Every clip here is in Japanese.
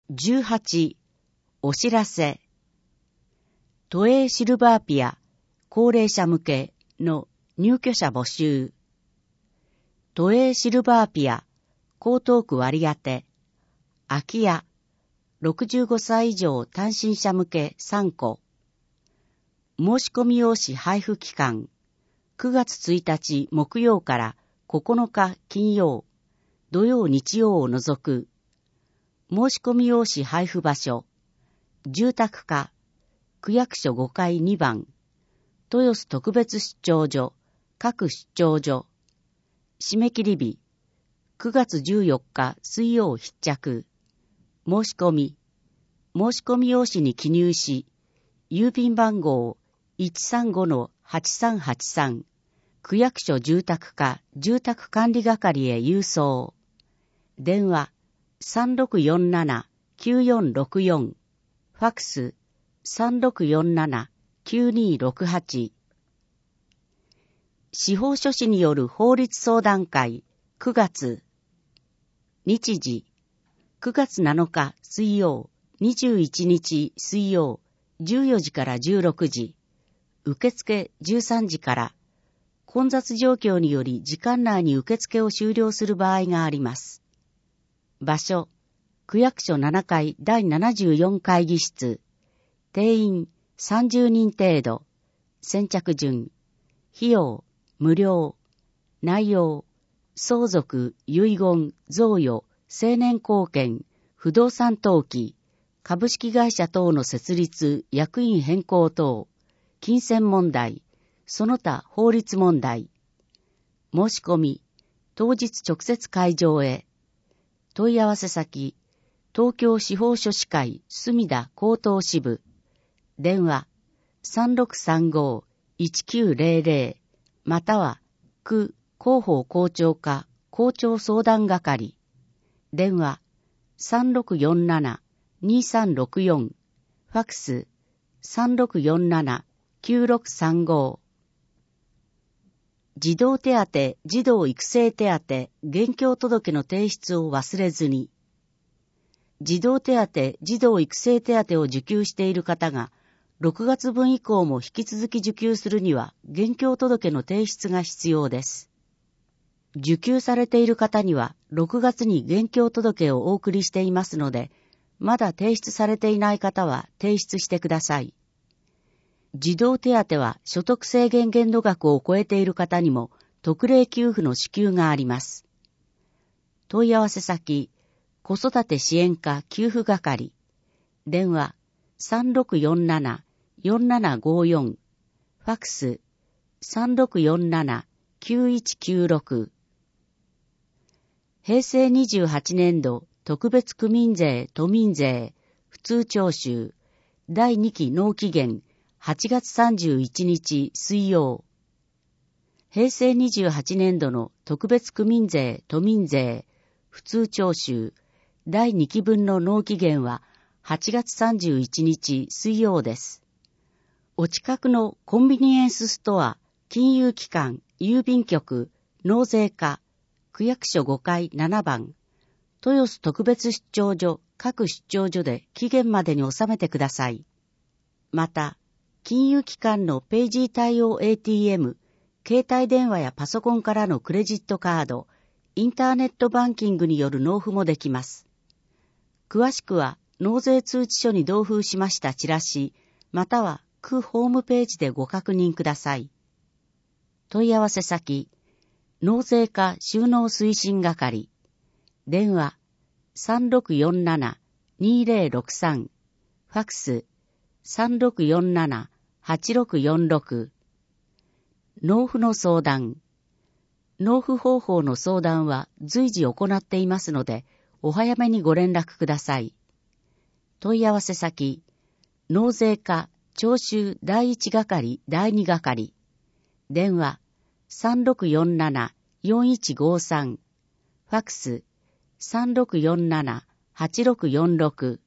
18、お知らせ。都営シルバーピア、高齢者向けの入居者募集。都営シルバーピア、江東区割当、空き家、65歳以上単身者向け3戸。申し込み用紙配布期間、9月1日木曜から9日金曜、土曜日曜を除く。申し込み用紙配布場所、住宅課、区役所5階2番、豊洲特別出張所、各出張所。締め切り日、9月14日水曜必着。申し込み用紙に記入し、郵便番号 135-8383、区役所住宅課住宅管理係へ郵送。電話3647-9464、ファックス3647-9268。司法書士による法律相談会9月。日時9月7日水曜、21日水曜、14時から16時。受付13時から。混雑状況により時間内に受付を終了する場合があります。場所、区役所7階第74会議室。定員30人程度。先着順。費用、無料。内容、相続、遺言、贈与、成年後見、不動産登記、株式会社等の設立、役員変更等、金銭問題、その他法律問題。申し込み、当日直接会場へ。問い合わせ先、東京司法書士会墨田江東支部。電話、3635-1900、または、区広報校長課校長相談係。電話、3647-2364、ファックス、3647-9635。児童手当、児童育成手当、現況届の提出を忘れずに。児童手当、児童育成手当を受給している方が、6月分以降も引き続き受給するには、現況届の提出が必要です。受給されている方には、6月に現況届をお送りしていますので、まだ提出されていない方は提出してください。児童手当は所得制限限度額を超えている方にも特例給付の支給があります。問い合わせ先、子育て支援課給付係。電話3647-4754、ファックス3647-9196。平成28年度特別区民税・都民税普通徴収第2期納期限8月31日水曜。平成28年度の特別区民税・都民税普通徴収第2期分の納期限は8月31日水曜です。お近くのコンビニエンスストア、金融機関、郵便局、納税課、区役所5階7番、豊洲特別出張所、各出張所で期限までに納めてください。また、金融機関のページ対応 ATM、携帯電話やパソコンからのクレジットカード、インターネットバンキングによる納付もできます。詳しくは、納税通知書に同封しましたチラシ、または区ホームページでご確認ください。問い合わせ先、納税課収納推進係。電話、3647-2063、ファックス、3647-8646。納付の相談。納付方法の相談は随時行っていますので、お早めにご連絡ください。問い合わせ先、納税課徴収第1係第2係。電話、3647-4153、ファックス、3647-8646。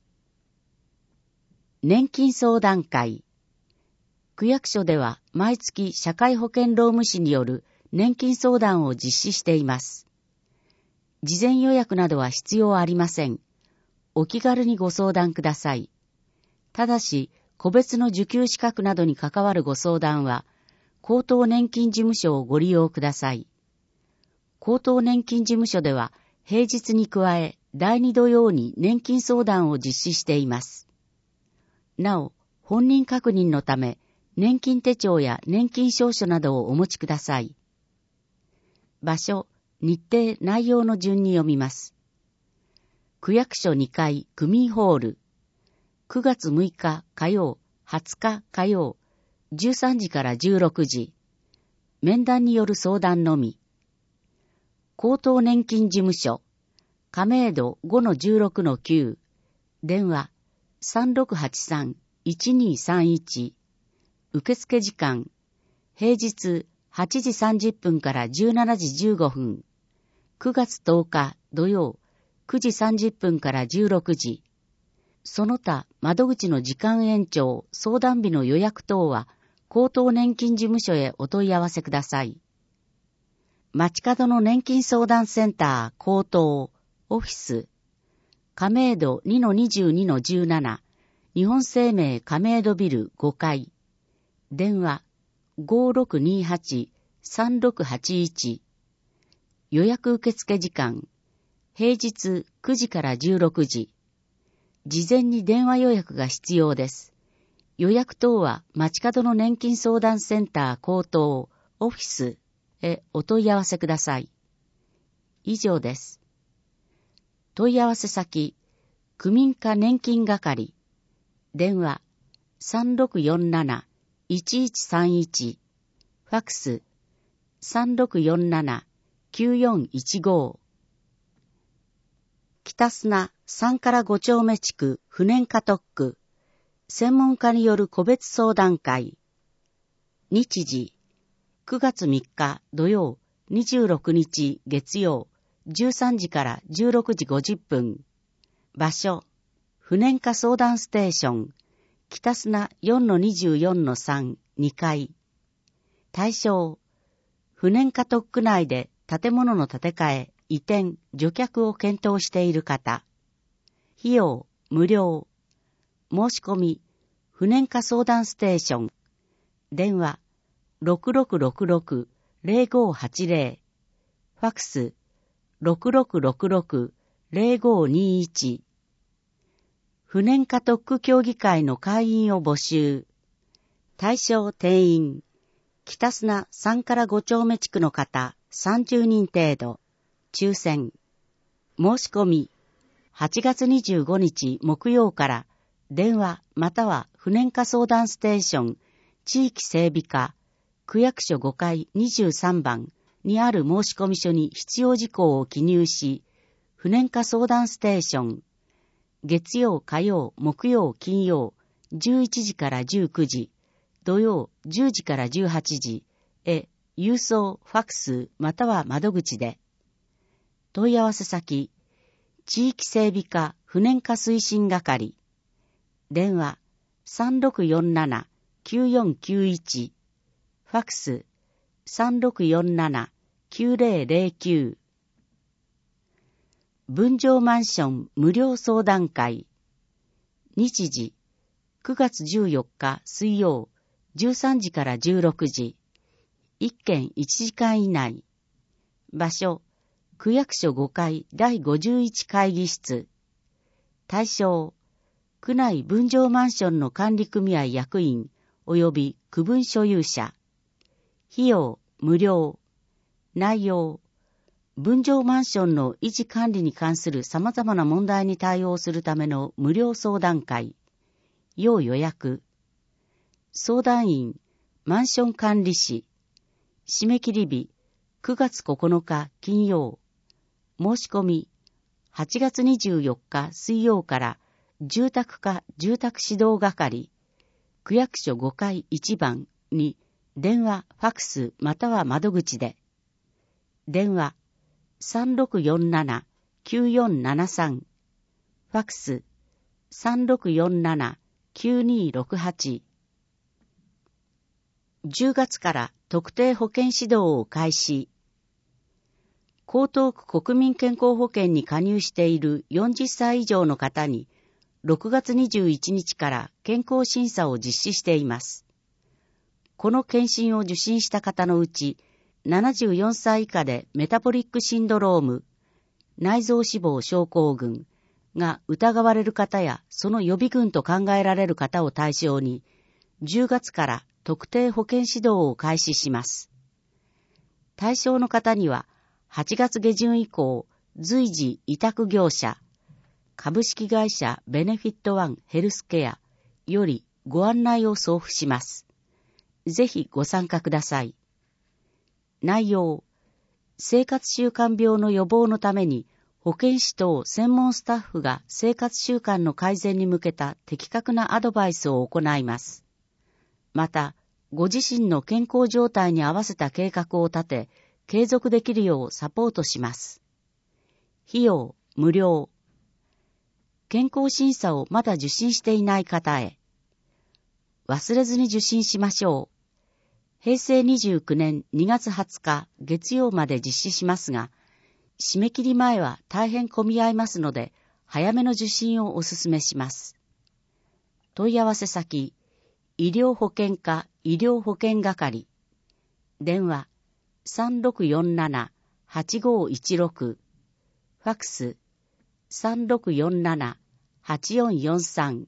年金相談会。区役所では毎月社会保険労務士による年金相談を実施しています。事前予約などは必要ありません。 お気軽にご相談ください。ただし、個別の受給資格などに関わるご相談は、高等年金事務所をご利用ください。高等年金事務所では、平日に加え、第2土曜に年金相談を実施しています。なお、本人確認のため、年金手帳や年金証書などをお持ちください。場所、日程、内容の順に読みます。区役所2階区民ホール、9月6日火曜、20日火曜、13時から16時。面談による相談のみ。高等年金事務所、亀戸 5-16-9、電話 3683-1231。受付時間、平日8時30分から17時15分。9月10日土曜、9時30分から16時。その他、窓口の時間延長、相談日の予約等は、高等年金事務所へお問い合わせください。街角の年金相談センター高等オフィス、亀戸 2-22-17、日本生命亀戸ビル5階。電話 5628-3681。予約受付時間、平日9時から16時。事前に電話予約が必要です。予約等は街角の年金相談センター高等オフィスへお問い合わせください。以上です。問い合わせ先、区民課年金係、電話 3647-1131、ファックス 3647-9415。北砂3から5丁目地区不燃化特区、専門家による個別相談会。日時、9月3日土曜、26日月曜、13時から16時50分。場所、不燃化相談ステーション、北砂 4-24-3、2階。対象、不燃化特区内で建物の建て替え、移転、除却を検討している方。費用、無料。申し込み、不燃化相談ステーション。電話、6666-0580。ファックス、6666-0521。不燃化特区協議会の会員を募集。対象定員。北砂3から5丁目地区の方30人程度。抽選。申し込み。8月25日木曜から電話または不燃化相談ステーション地域整備課区役所5階23番にある申込書に必要事項を記入し、不燃化相談ステーション月曜火曜木曜金曜11時から19時土曜10時から18時へ郵送ファックスまたは窓口で。問い合わせ先、地域整備課不燃化推進係。電話3647-9491。ファックス3647-9009。分譲マンション無料相談会。日時9月14日水曜13時から16時。1件1時間以内。場所区役所5階第51会議室。対象、区内分譲マンションの管理組合役員及び区分所有者。費用、無料。内容、分譲マンションの維持管理に関する様々な問題に対応するための無料相談会。要予約。相談員、マンション管理士。締め切り日、9月9日金曜。申し込み、8月24日水曜から住宅課住宅指導係、区役所5階1番に電話、ファックスまたは窓口で。電話3647-9473。ファックス3647-9268。10月から特定保健指導を開始。 江東区国民健康保険に加入している40歳以上の方に、6月21日から健康審査を実施しています。この検診を受診した方のうち、74歳以下でメタボリックシンドローム、内臓脂肪症候群が疑われる方やその予備軍と考えられる方を対象に、10月から特定保健指導を開始します。対象の方には、8月下旬以降、随時委託業者、株式会社ベネフィットワンヘルスケアよりご案内を送付します。ぜひご参加ください。内容、生活習慣病の予防のために保健師等専門スタッフが生活習慣の改善に向けた的確なアドバイスを行います。また、ご自身の健康状態に合わせた計画を立て、継続できるようサポートします。費用無料。健康審査をまだ受診していない方へ。忘れずに受診しましょう。平成29年2月20日月曜まで実施しますが、締め切り前は大変混み合いますので、早めの受診をお勧めします。問い合わせ先、医療保険課医療保険係。電話、3647-8516。ファクス、3647-8443。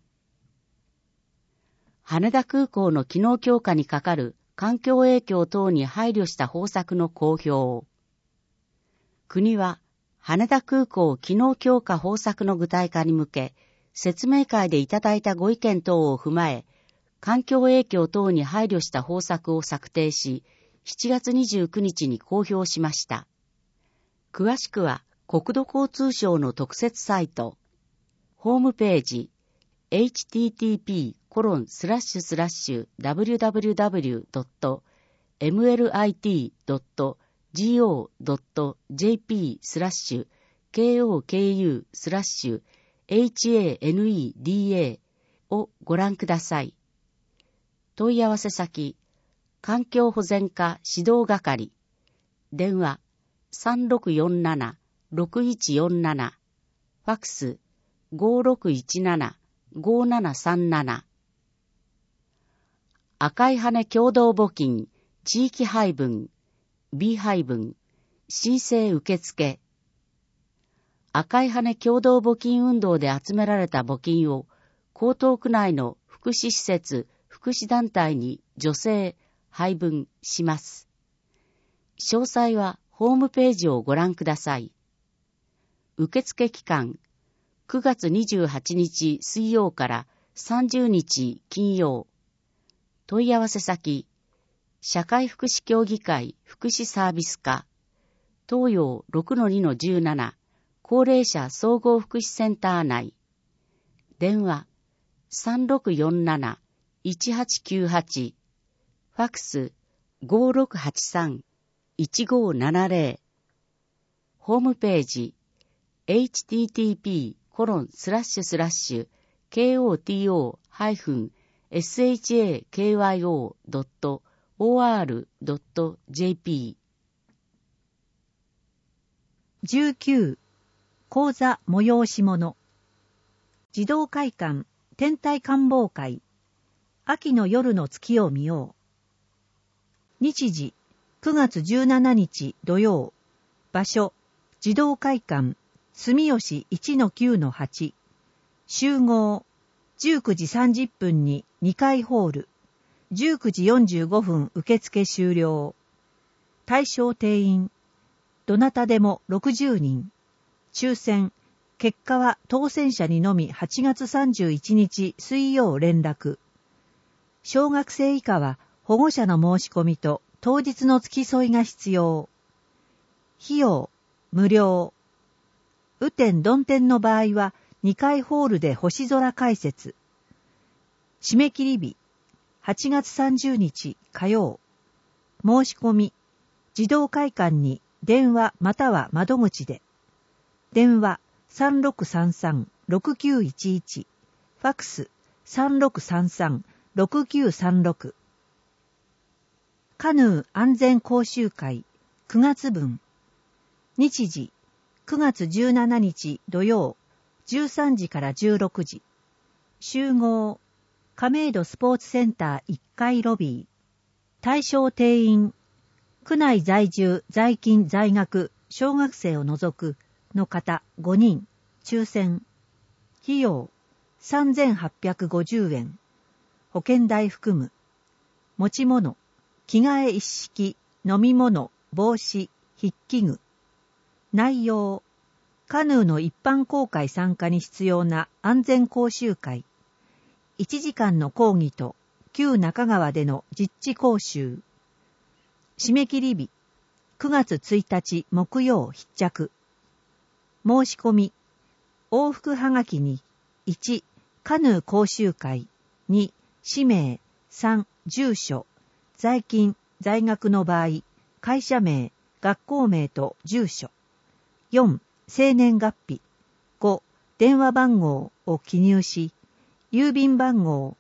羽田空港の機能強化にかかる環境影響等に配慮した方策の公表。国は羽田空港機能強化方策の具体化に向け、説明会でいただいたご意見等を踏まえ、環境影響等に配慮した方策を策定し、7月29日に公表しました。詳しくは国土交通省の特設サイト、ホームページ、http://www.mlit.go.jp/KOKU/HANEDA をご覧ください。問い合わせ先、環境保全課指導係。電話、3647-6147。ファクス、5617-5737。赤い羽共同募金、地域配分、B 配分、申請受付。赤い羽共同募金運動で集められた募金を、江東区内の福祉施設、福祉団体に助成、配分します。詳細はホームページをご覧ください。受付期間、9月28日水曜から30日金曜。問い合わせ先、社会福祉協議会福祉サービス課、東洋 6-2-17 高齢者総合福祉センター内。電話、3647-1898。ファクス 5683-1570。ホームページ http://KOTO-shakyo.or.jp。 19. 講座催し物。児童会館天体観望会。秋の夜の月を見よう。日時9月17日土曜。場所児童会館住吉 1-9-8。集合19時30分に2階ホール。19時45分受付終了。対象定員どなたでも60人。抽選結果は当選者にのみ8月31日水曜連絡。小学生以下は保護者の申し込みと当日の付き添いが必要。費用無料。雨天曇天の場合は2階ホールで星空解説。締め切り日8月30日火曜。申し込み児童会館に電話または窓口で。電話 3633-6911。ファクス 3633-6936。カヌー安全講習会9月分。 日時、9月17日土曜、13時から16時。集合、亀戸スポーツセンター1階ロビー。対象定員、区内在住、在勤、在学、小学生を除くの方5人、抽選。費用、3850円。保険代含む。持ち物、着替え一式、飲み物、帽子、筆記具。内容、カヌーの一般公開参加に必要な安全講習会。1時間の講義と旧中川での実地講習。締め切り日、9月1日木曜必着。申し込み、往復はがきに、1、カヌー講習会、2、氏名、3、住所、在勤、在学の場合、会社名、学校名と住所。4、生年月日。5、電話番号を記入し、郵便番号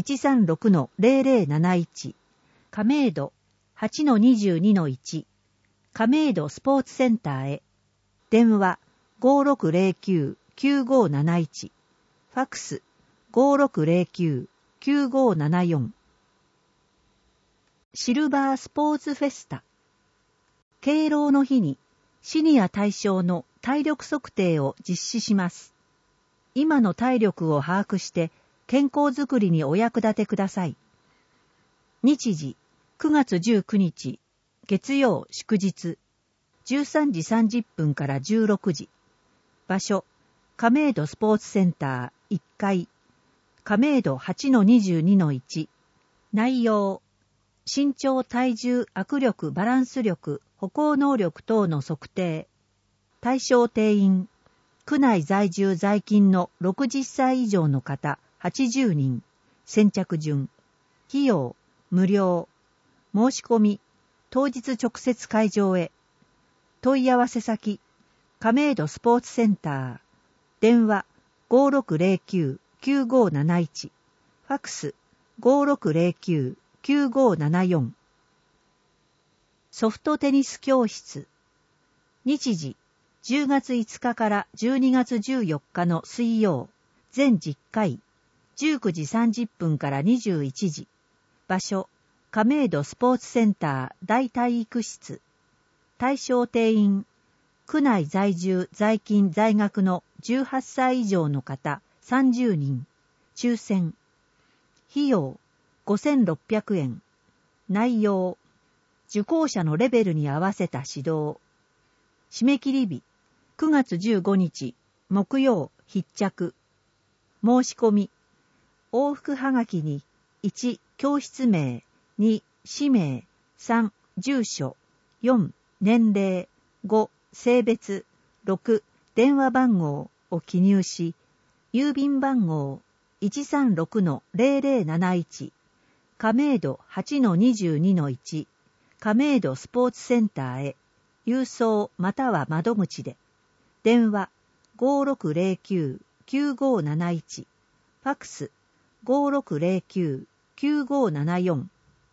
136-0071、亀戸 8-22-1、亀戸スポーツセンターへ。電話 5609-9571、ファックス 5609-9574。シルバースポーツフェスタ。敬老の日にシニア対象の体力測定を実施します。今の体力を把握して健康づくりにお役立てください。日時、9月19日、月曜祝日、13時30分から16時。場所、亀戸スポーツセンター1階、亀戸 8-22-1。内容、身長、体重、握力、バランス力、歩行能力等の測定。対象定員、区内在住在勤の60歳以上の方80人。先着順。費用、無料。申し込み、当日直接会場へ。問い合わせ先、亀戸スポーツセンター。電話、5609-9571。ファックス、5609-9574。ソフトテニス教室。日時、10月5日から12月14日の水曜、全10回、19時30分から21時。場所、亀戸スポーツセンター大体育室。対象定員、区内在住在勤在学の18歳以上の方30人。抽選。費用、5600円。内容、受講者のレベルに合わせた指導。締め切り日、9月15日、木曜必着。申し込み、往復はがきに、1、教室名、2、氏名、3、住所、4、年齢、5、性別、6、電話番号を記入し、郵便番号 136-0071、亀戸 8-22-1、亀戸スポーツセンターへ、郵送または窓口で。電話 5609-9571、ファックス 5609-9574。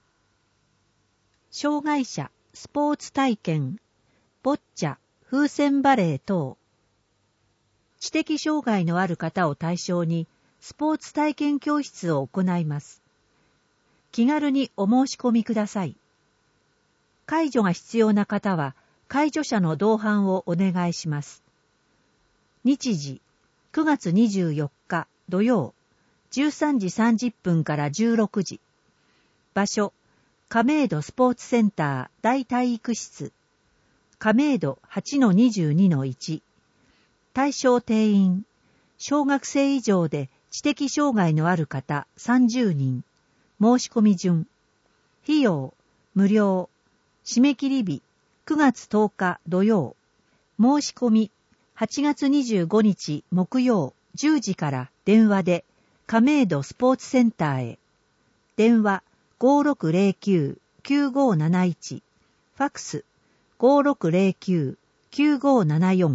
障害者スポーツ体験、ボッチャ、風船バレー等。知的障害のある方を対象にスポーツ体験教室を行います。気軽にお申し込みください。介助が必要な方は介助者の同伴をお願いします。日時、9月24日土曜、13時30分から16時。場所、亀戸スポーツセンター大体育室。亀戸 8-22-1。対象定員、小学生以上で知的障害のある方30人。申し込み順。費用、無料。締め切り日、9月10日土曜。申し込み、8月25日木曜10時から電話で亀戸スポーツセンターへ。電話 5609-9571。ファックス 5609-9574。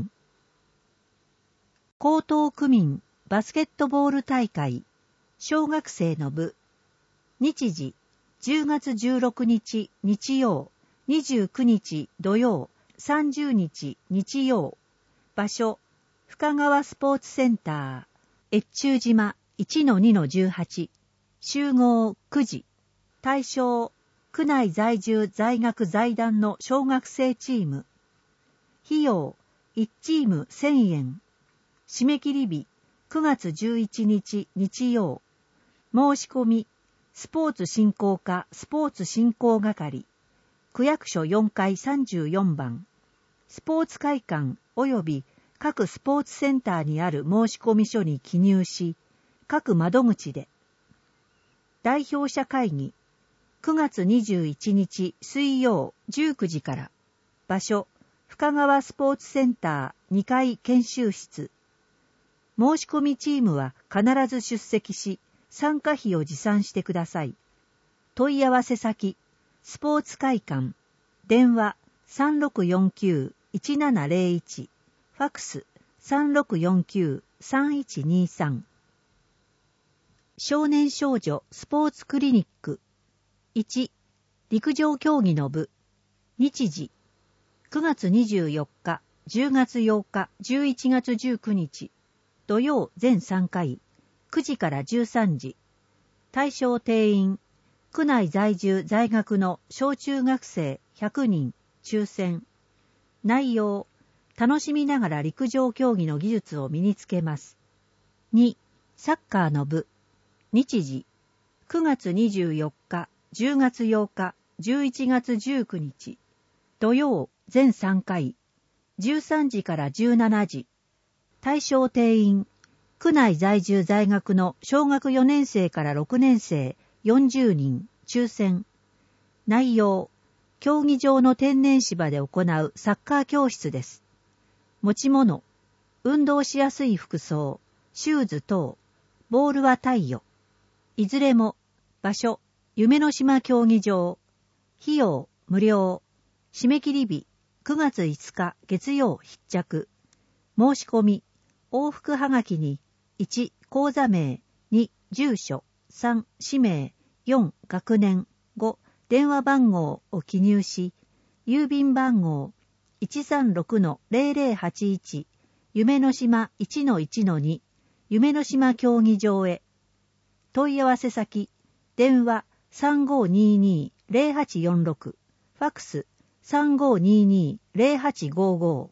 江東区民バスケットボール大会小学生の部。日時10月16日日曜、29日土曜 30日日曜。場所、深川スポーツセンター、越中島 1-2-18。集合9時。対象、区内在住在学在団の小学生チーム。費用、1チーム1000円。締め切り日、9月11日日曜。申し込み、スポーツ振興課スポーツ振興係。区役所4階34番。スポーツ会館及び各スポーツセンターにある申し込み書に記入し、各窓口で。代表者会議、9月21日水曜19時から。場所、深川スポーツセンター2階研修室。申し込みチームは必ず出席し、参加費を持参してください。問い合わせ先、スポーツ会館。電話、3649-1701。ファックス、3649-3123。少年少女スポーツクリニック。1、陸上競技の部。日時、9月24日、10月8日、11月19日。土曜全3回、9時から13時。対象定員、区内在住在学の小中学生100人、抽選。内容、楽しみながら陸上競技の技術を身につけます。2、サッカーの部。日時、9月24日、10月8日、11月19日。土曜全3回、13時から17時。対象定員、区内在住在学の小学4年生から6年生40人、抽選。内容、競技場の天然芝で行うサッカー教室です。持ち物、運動しやすい服装、シューズ等、ボールは貸与。いずれも、場所、夢の島競技場。費用、無料。締め切り日、9月5日月曜必着。申し込み、往復はがきに、1、口座名、2、住所、3、氏名、4、学年、5、電話番号を記入し、郵便番号 136-0081 夢の島 1-1-2 夢の島競技場へ。問い合わせ先、電話 3522-0846 ファックス 3522-0855。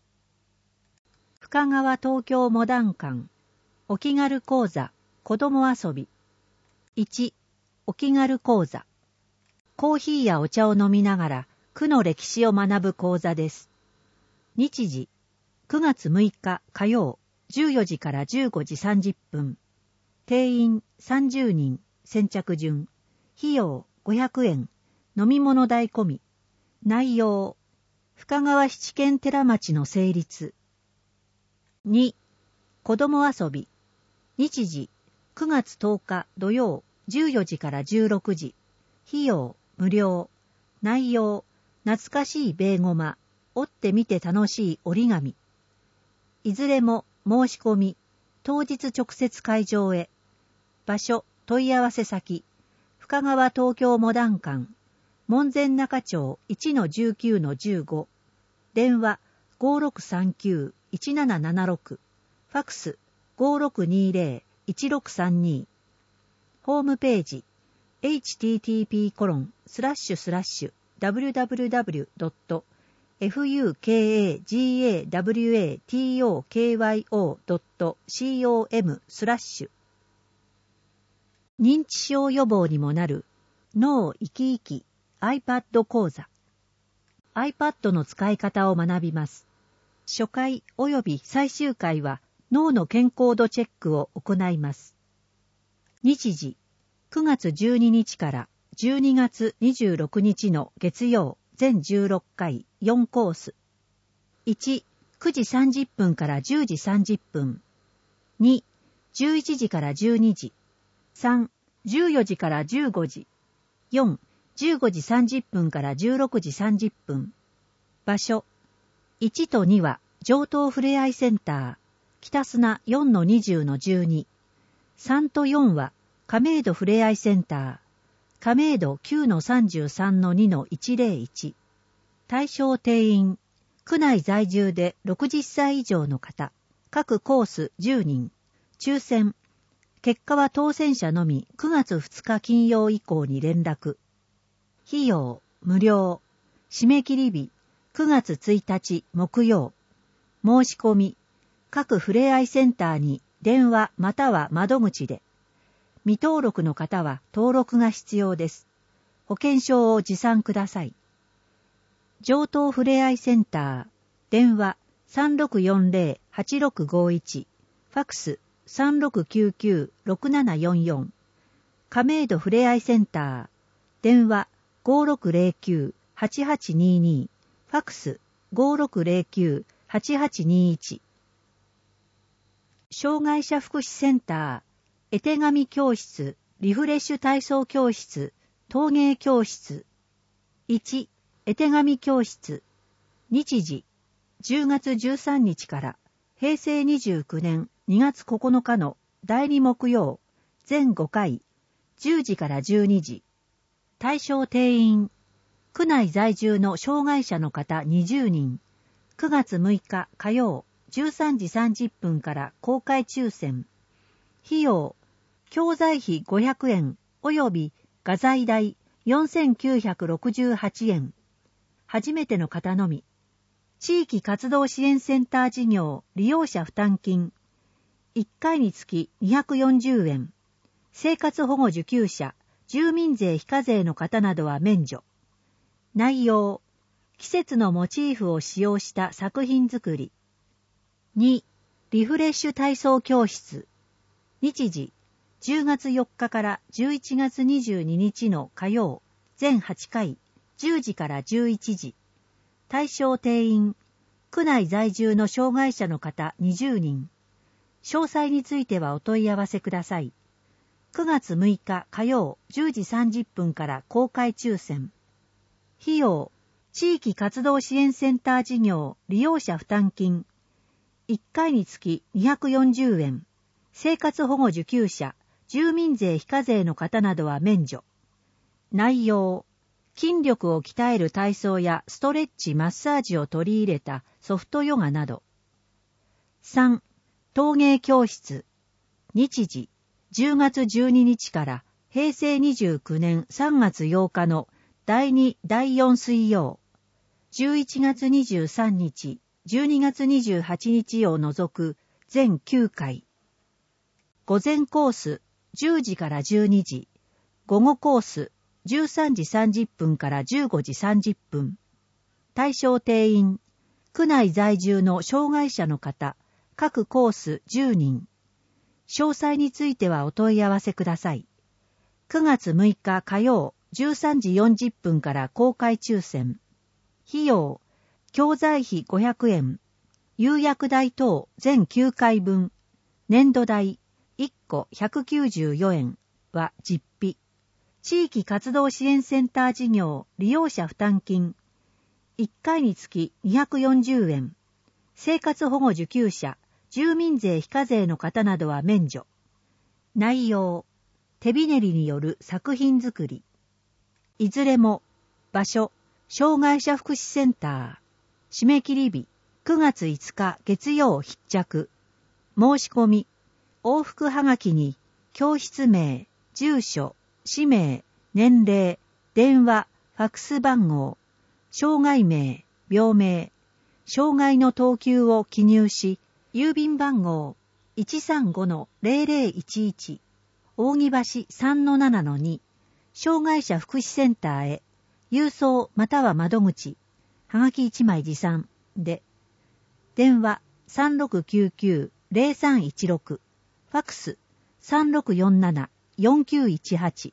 深川東京モダン館。お気軽講座、子供遊び。1、お気軽講座。コーヒーやお茶を飲みながら区の歴史を学ぶ講座です。日時、9月6日火曜、14時から15時30分。定員30人、先着順。費用500円。飲み物代込み。内容、深川七軒寺町の成立。2、子供遊び。日時、9月10日土曜、14時から16時。費用無料。内容、懐かしいベーゴマ、折ってみて楽しい折り紙。いずれも申し込み、当日直接会場へ。場所、問い合わせ先、深川東京モダン館、門前仲町 1-19-15。電話 5639-1776。ファックス 5620-1632。ホームページ、http://www.fukagawatoyo.com/認知症予防にもなる脳生き生き iPad 講座。 iPad の使い方を学びます。初回及び最終回は脳の健康度チェックを行います。日時、9月12日から12月26日の月曜全16回4コース。1、9時30分から10時30分。2、11時から12時。3、14時から15時。4、15時30分から16時30分。場所。1と2は上東ふれあいセンター、北砂 4-20-12。3と4は亀戸ふれあいセンター、亀戸 9-33-2-101。対象定員、 区内在住で60歳以上の方、各コース10人、抽選。結果は当選者のみ9月2日金曜以降に連絡。費用、無料。締め切り日、9月1日木曜。申し込み、各ふれあいセンターに電話または窓口で。未登録の方は登録が必要です。保険証を持参ください。上東ふれあいセンター、電話 3640-8651、ファクス 3699-6744、亀戸ふれあいセンター、電話 5609-8822、ファクス 5609-8821。障害者福祉センター、絵手紙教室、リフレッシュ体操教室、陶芸教室。1、絵手紙教室。日時、10月13日から平成29年2月9日の第2木曜、全5回、10時から12時。対象定員、区内在住の障害者の方20人。9月6日火曜、13時30分から公開抽選。費用、教材費500円及び画材代4968円。初めての方のみ。地域活動支援センター事業利用者負担金。1回につき240円。生活保護受給者、住民税非課税の方などは免除。内容、季節のモチーフを使用した作品作り。2、リフレッシュ体操教室。日時、10月4日から11月22日の火曜、全8回、10時から11時。対象定員、区内在住の障害者の方20人。詳細についてはお問い合わせください。9月6日火曜10時30分から公開抽選。費用、地域活動支援センター事業利用者負担金。1回につき240円。生活保護受給者、住民税非課税の方などは免除。内容、筋力を鍛える体操やストレッチ、マッサージを取り入れたソフトヨガなど。3、陶芸教室。日時、10月12日から平成29年3月8日の第2、第4水曜。11月23日、12月28日を除く全9回。午前コース10時から12時。午後コース13時30分から15時30分。対象定員、区内在住の障害者の方、各コース10人。詳細についてはお問い合わせください。9月6日火曜13時40分から公開抽選。費用、教材費500円。釉薬代等全9回分。年度代1個194円は実費。地域活動支援センター事業利用者負担金。1回につき240円。生活保護受給者、住民税非課税の方などは免除。内容、手びねりによる作品作り。いずれも、場所、障害者福祉センター。締め切り日、9月5日月曜必着。申し込み、往復はがきに、教室名、住所、氏名、年齢、電話、ファクス番号、障害名、病名、障害の等級を記入し、郵便番号 135-0011 扇橋 3-7-2 障害者福祉センターへ郵送または窓口はがき1枚持参で電話 3699-0316 ファクス 3647-4918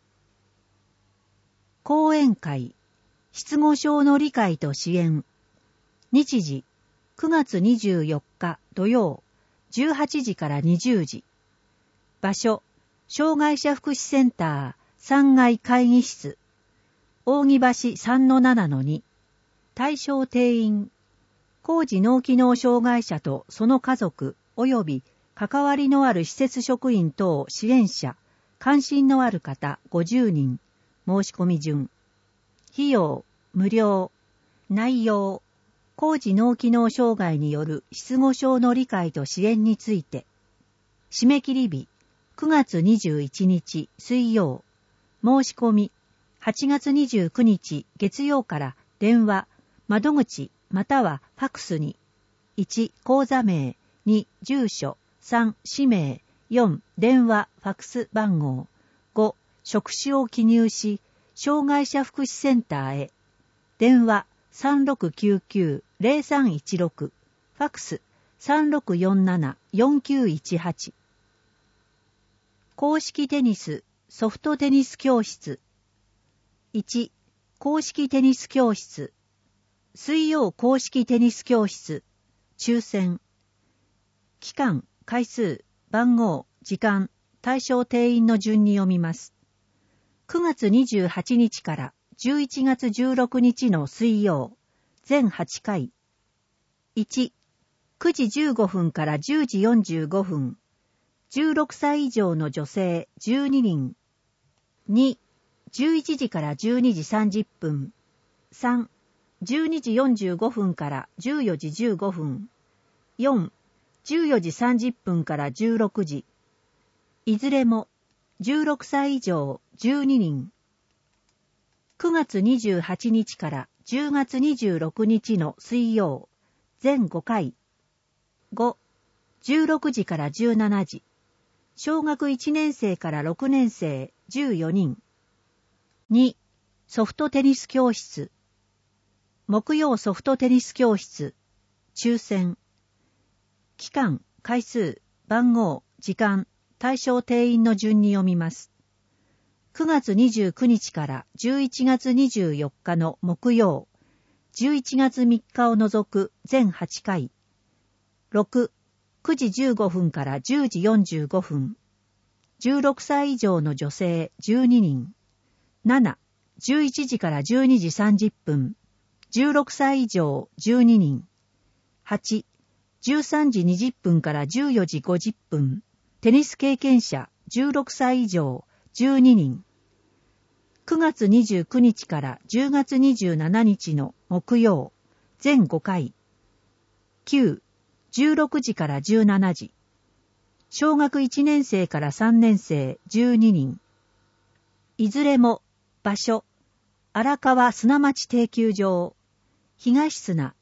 講演会失語症の理解と支援日時9月24日土曜18時から20時。場所、障害者福祉センター3階会議室。扇橋 3-7-2。対象定員。高次脳機能障害者とその家族及び関わりのある施設職員等支援者、関心のある方50人。申し込み順。費用、無料。内容。 高次脳機能障害による失語症の理解と支援について、締め切り日、9月21日水曜、申し込み、8月29日月曜から電話、窓口またはファクスに、1、口座名、2、住所、3、氏名、4、電話、ファクス番号、5、職種を記入し、障害者福祉センターへ、電話 3699-0316、ファクス 3647-4918。公式テニス、ソフトテニス教室。1、公式テニス教室。水曜公式テニス教室。抽選。期間、回数、番号、時間、対象定員の順に読みます。9月28日から11月16日の水曜、全8回。1、9時15分から10時45分。16歳以上の女性12人。2、11時から12時30分。3、12時45分から14時15分。4、14時30分から16時。いずれも16歳以上12人。9月28日から10月26日の水曜、全5回。5、16時から17時。小学1年生から6年生14人。2、ソフトテニス教室。木曜ソフトテニス教室。抽選。期間、回数、番号、時間、対象定員の順に読みます。9月29日から11月24日の木曜、11月3日を除く全8回。6、9時15分から10時45分。16歳以上の女性12人。7、11時から12時30分。16歳以上12人。8、13時20分から14時50分。テニス経験者16歳以上12人。9月29日から10月27日の木曜、全5回。9、16時から17時。小学1年生から3年生12人。いずれも場所、荒川砂町定休場。東砂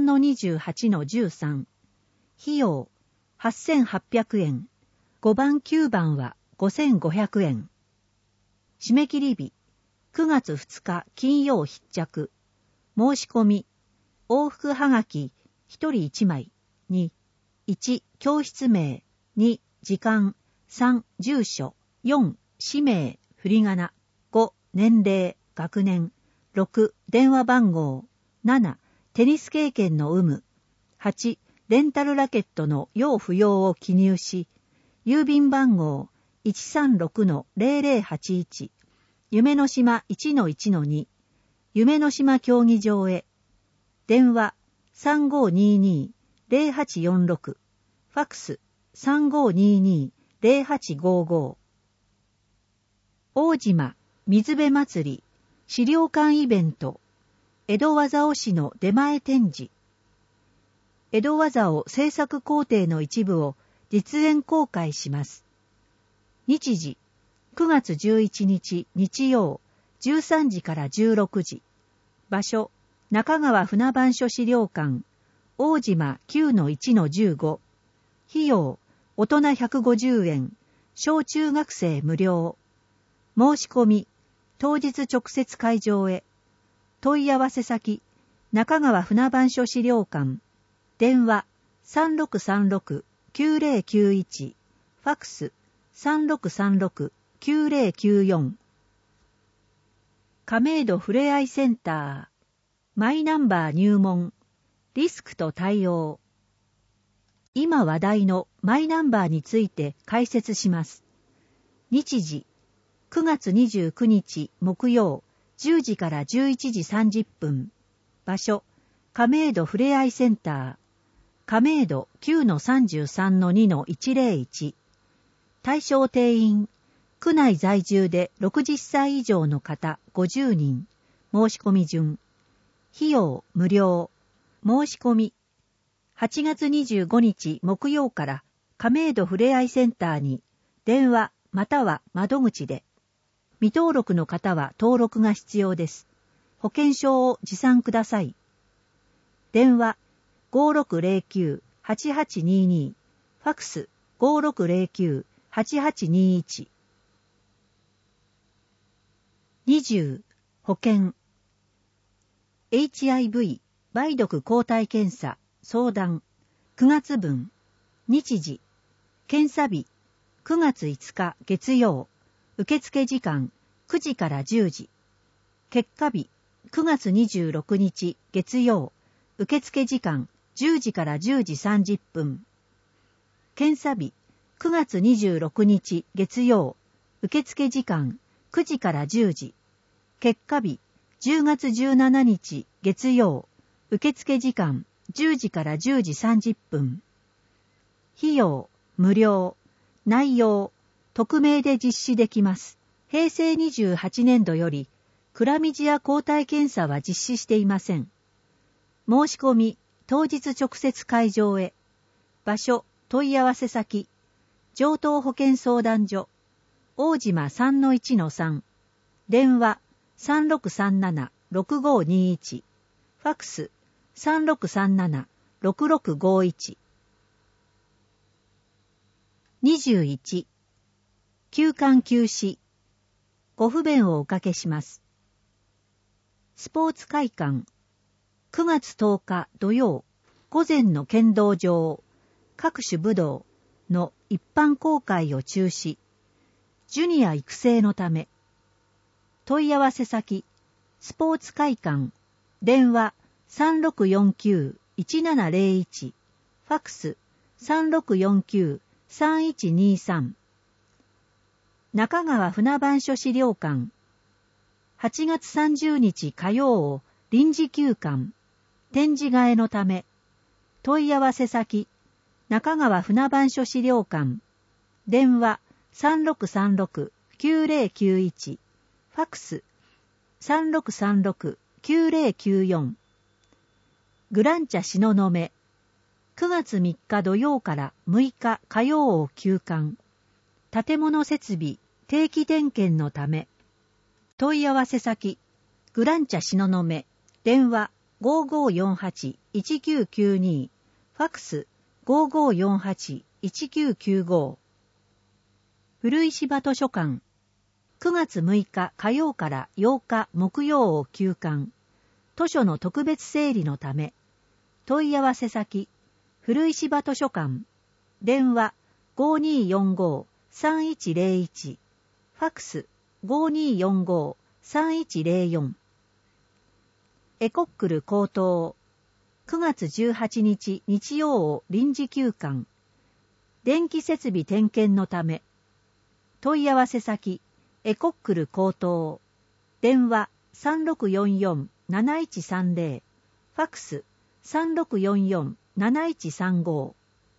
3-28-13。費用8800円。5番9番は5500円。締め切り日9月2日金曜必着。申し込み往復はがき1人1枚。2、1、教室名。2、時間。3、住所。4、氏名、振り仮名。5、年齢、学年。6、電話番号。7、テニス経験の有無。8、レンタルラケットの用不要を記入し、郵便番号 136-0081、夢の島 1-1-2、夢の島競技場へ。電話3522-0846、ファクス3522-0855。大島水辺祭り資料館イベント、江戸技押しの出前展示。江戸技を制作工程の一部を実演公開します。日時、9月11日日曜、13時から16時。場所、中川船番所資料館、大島 9-1-15。費用、大人150円、小中学生無料。申し込み、当日直接会場へ。問い合わせ先、中川船番所資料館。電話3636-9091、ファクス3636-9094。亀戸ふれあいセンター、マイナンバー入門、リスクと対応。今話題のマイナンバーについて解説します。日時、9月29日木曜、10時から11時30分。場所、亀戸ふれあいセンター。亀戸 9-33-2-101。対象定員、区内在住で60歳以上の方50人。申し込み順。費用無料。 申し込み。8月25日木曜から亀戸ふれあいセンターに電話または窓口で。未登録の方は登録が必要です。保険証を持参ください。電話 5609-8822 ファクス 5609-8821 20. 保険 HIV 梅毒抗体検査相談9月分日時検査日9月5日月曜受付時間9時から10時結果日9月26日月曜受付時間10時から10時30分検査日9月26日月曜受付時間9時から10時結果日10月17日月曜受付時間10時から10時30分費用無料内容匿名で実施できます。平成28年度よりクラミジア抗体検査は実施していません。申し込み当日直接会場へ。場所問い合わせ先上東保健相談所大島 3-1-3 電話 3637-6521 ファクス 3637-6651 21. 休館休止ご不便をおかけします。スポーツ会館9月10日土曜午前の剣道場各種武道の一般公開を中止ジュニア育成のため問い合わせ先スポーツ会館電話 3649-1701 ファクス 3649-3123 中川船番所資料館8月30日火曜を臨時休館展示替えのため問い合わせ先中川船番所資料館電話 3636-9091 ファクス 3636-9094 グランチャ東雲9月3日土曜から6日火曜を休館建物設備定期点検のため問い合わせ先グランチャ東雲電話 5548-1992 ファクス 5548-1995 古石場図書館9月6日火曜から8日木曜を休館図書の特別整理のため問い合わせ先古石場図書館電話 5245-3101 ファクス 5245-3104 エコックル高等9月18日日曜を臨時休館電気設備点検のため問い合わせ先エコックル高等電話 3644-7130 ファクス 3644-7135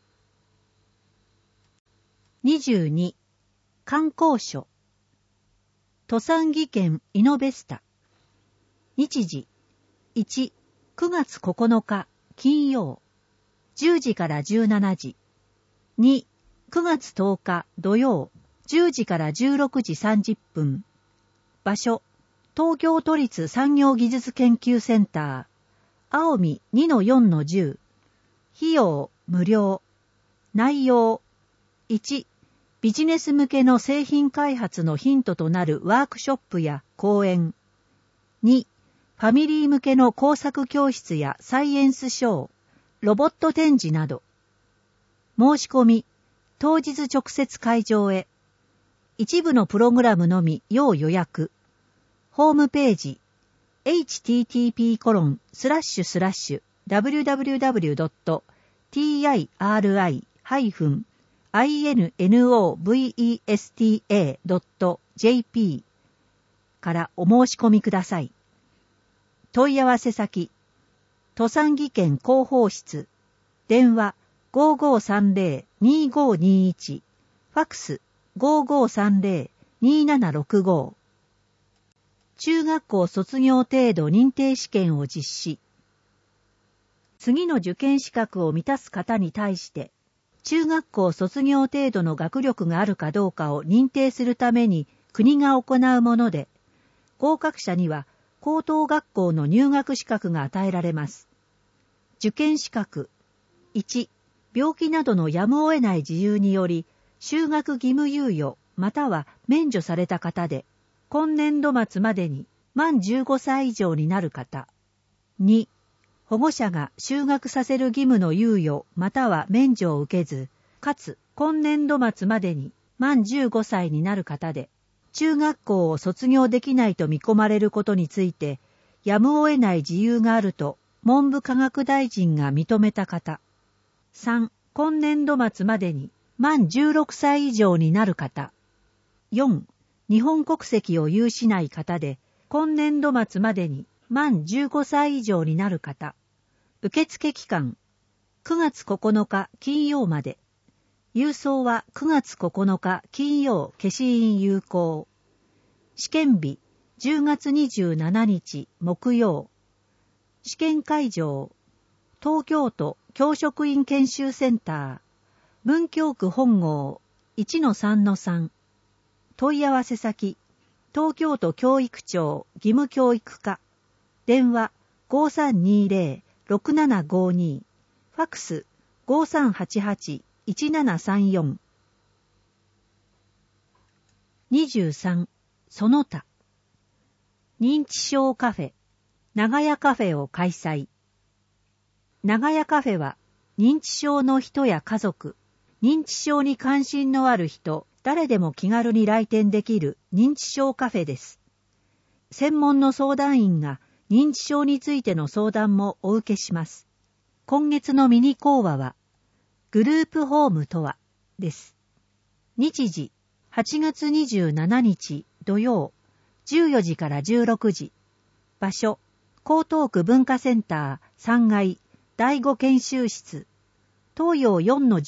22. 観光所土産技研イノベスタ日時1、9月9日金曜10時から17時2、9月10日土曜10時から16時30分場所東京都立産業技術研究センター青海 2-4-10 費用無料内容1ビジネス向けの製品開発のヒントとなるワークショップや講演2ファミリー向けの工作教室やサイエンスショーロボット展示など申し込み当日直接会場へ一部のプログラムのみ要予約ホームページ http://www.tiri-innovesta.jp からお申し込みください。問い合わせ先土産技研広報室電話 5530-2521 ファクス 5530-2765 中学校卒業程度認定試験を実施次の受験資格を満たす方に対して、中学校卒業程度の学力があるかどうかを認定するために国が行うもので、合格者には高等学校の入学資格が与えられます。受験資格。1、病気などのやむを得ない事由により、就学義務猶予または免除された方で、今年度末までに満15歳以上になる方。2、保護者が就学させる義務の猶予または免除を受けず、かつ今年度末までに満15歳になる方で、中学校を卒業できないと見込まれることについて、やむを得ない事由があると文部科学大臣が認めた方。3、今年度末までに満16歳以上になる方。4、日本国籍を有しない方で、今年度末までに満15歳以上になる方。受付期間、9月9日金曜まで。郵送は9月9日金曜消印有効。試験日、10月27日木曜。試験会場、東京都教職員研修センター、文京区本郷 1-3-3。問い合わせ先、東京都教育庁義務教育課。電話 5320-6752。ファックス 5388-1734。23. その他。認知症カフェ、長屋カフェを開催。長屋カフェは、認知症の人や家族、認知症に関心のある人、誰でも気軽に来店できる認知症カフェです。専門の相談員が認知症についての相談もお受けします。今月のミニ講話は、グループホームとは、です。日時、8月27日土曜、14時から16時。場所、江東区文化センター3階第5研修室。東洋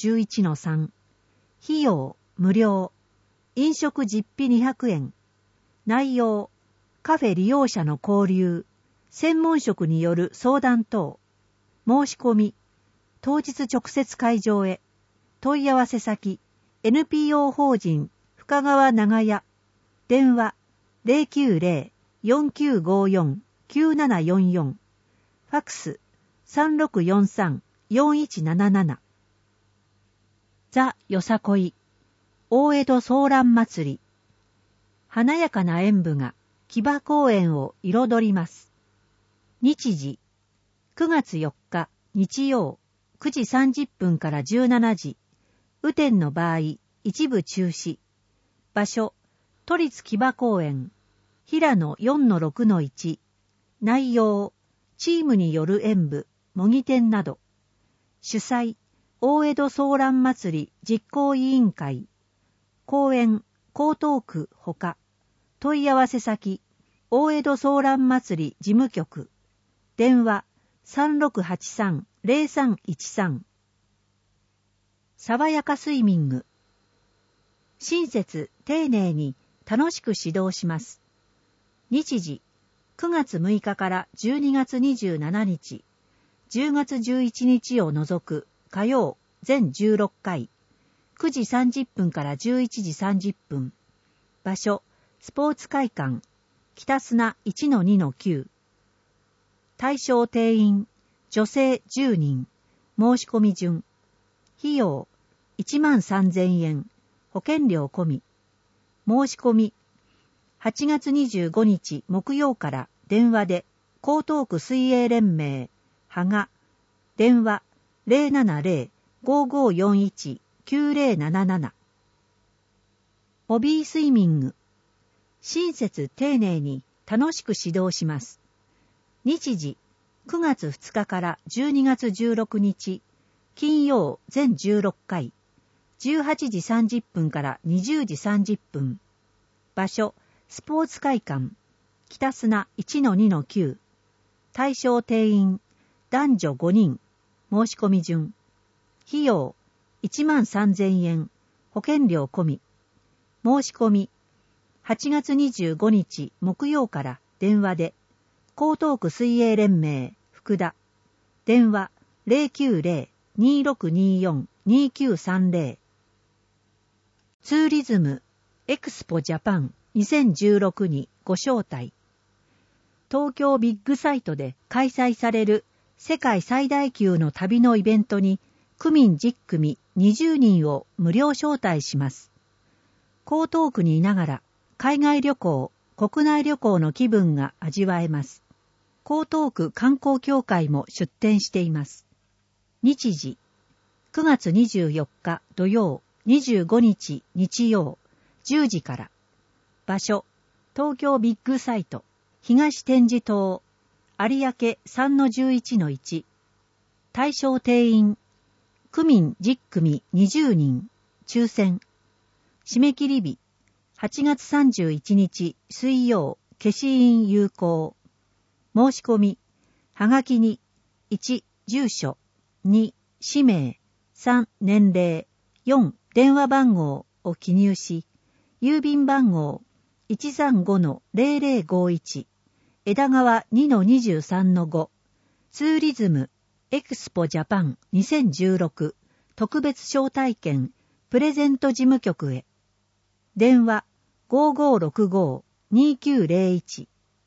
4-11-3。費用、無料。飲食実費200円。内容、カフェ利用者の交流。専門職による相談等。申し込み。当日直接会場へ。問い合わせ先。NPO 法人深川長屋。電話。090-4954-9744。ファックス。3643-4177。ザ・よさこい。大江戸ソーラン祭り。華やかな演舞が木場公園を彩ります。日時、9月4日日曜9時30分から17時。雨天の場合、一部中止。場所、都立木場公園。平野 4-6-1。内容、チームによる演舞、模擬店など。主催、大江戸ソーラン祭り実行委員会。公園、江東区ほか。問い合わせ先、大江戸ソーラン祭り事務局。電話、3683-0313。爽やかスイミング。親切、丁寧に楽しく指導します。日時、9月6日から12月27日、10月11日を除く火曜全16回、9時30分から11時30分。場所、スポーツ会館、北砂 1-2-9。対象定員、女性10人。申し込み順。費用、13,000円。保険料込み。申し込み。8月25日木曜から電話で、江東区水泳連盟、はが、電話 070-5541-9077。ボビースイミング。親切丁寧に楽しく指導します。日時、9月2日から12月16日、金曜全16回、18時30分から20時30分。場所、スポーツ会館、北砂 1-2-9。対象定員、男女5人。申し込み順。費用、13,000円。保険料込み。申し込み。8月25日木曜から電話で、江東区水泳連盟、福田。電話 090-2624-2930。ツーリズムエクスポジャパン2016にご招待。東京ビッグサイトで開催される世界最大級の旅のイベントに区民10組20人を無料招待します。江東区にいながら海外旅行、国内旅行の気分が味わえます。江東区観光協会も出展しています。日時、9月24日土曜、25日日曜、10時から。場所、東京ビッグサイト、東展示棟、有明 3-11-1。対象定員、区民10組20人、抽選。締め切り日、8月31日水曜、消印有効。申し込み、はがきに、1、住所、2、氏名、3、年齢、4、電話番号を記入し、郵便番号 135-0051、枝川 2-23-5、ツーリズムエクスポジャパン2016特別招待券プレゼント事務局へ。電話 5565-2901。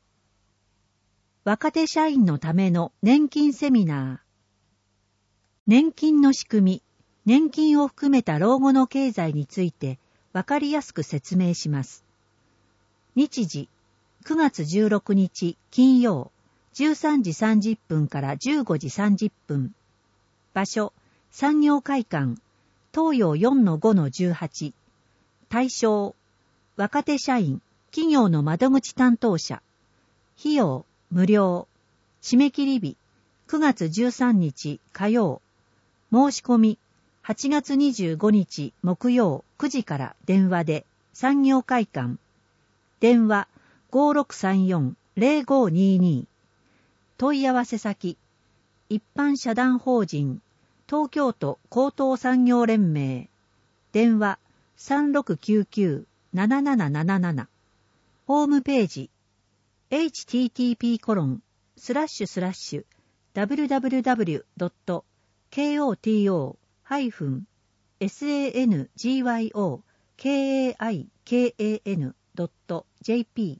若手社員のための年金セミナー。年金の仕組み、年金を含めた老後の経済についてわかりやすく説明します。日時、9月16日金曜、13時30分から15時30分。場所、産業会館、東洋 4-5-18。対象、若手社員、企業の窓口担当者。費用、無料。締め切り日、9月13日火曜。申し込み、8月25日木曜9時から電話で、産業会館。電話 5634-0522。問い合わせ先、一般社団法人、東京都高等産業連盟。電話 3699-7777。ホームページ、http://www.koto-sangyokan.jp。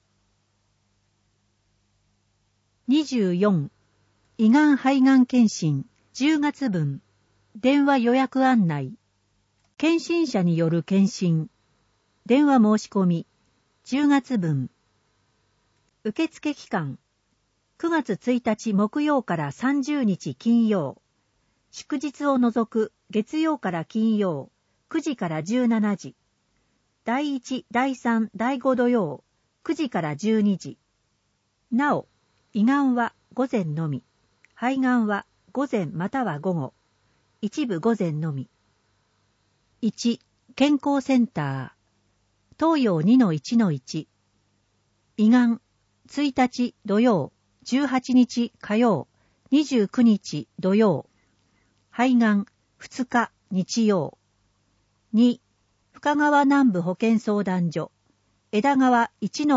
24. 胃がん肺がん検診10月分。電話予約案内。検診者による検診。電話申し込み。10月分。受付期間。9月1日木曜から30日金曜。祝日を除く月曜から金曜。9時から17時。第1、第3、第5土曜。9時から12時。なお、胃がんは午前のみ。肺がんは午前または午後。一部午前のみ。1、健康センター。東洋 2-1-1。胃がん、1日土曜、18日火曜、29日土曜。肺がん、2日日曜。2、深川南部保健相談所。枝川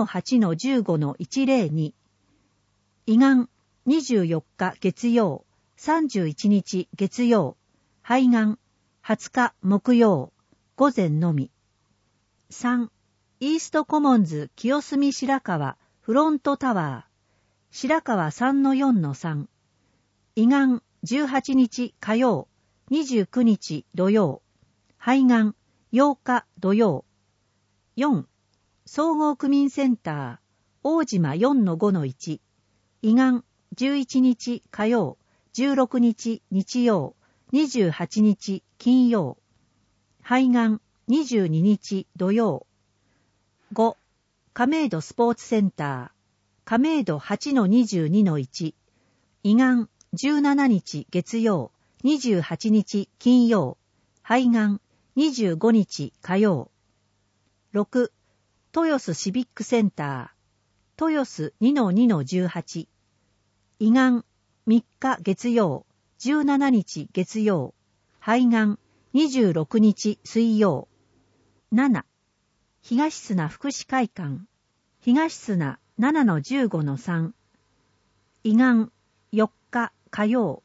1-8-15-102。胃がん、24日月曜、31日月曜。肺がん、20日木曜、午前のみ。3、イーストコモンズ清澄白河フロントタワー。白河 3-4-3。胃がん、18日火曜、29日土曜。肺がん、8日土曜。4、総合区民センター、大島 4-5-1。胃がん、11日火曜、16日日曜、28日金曜。肺がん、22日土曜。5、亀戸スポーツセンター、亀戸 8-22-1。胃がん、17日月曜、28日金曜。肺がん、25日火曜。6、豊洲シビックセンター、豊洲 2-2-18。胃がん、3日月曜、17日月曜。肺がん、26日水曜。7、東砂福祉会館、東砂 7-15-3。胃がん、4日火曜、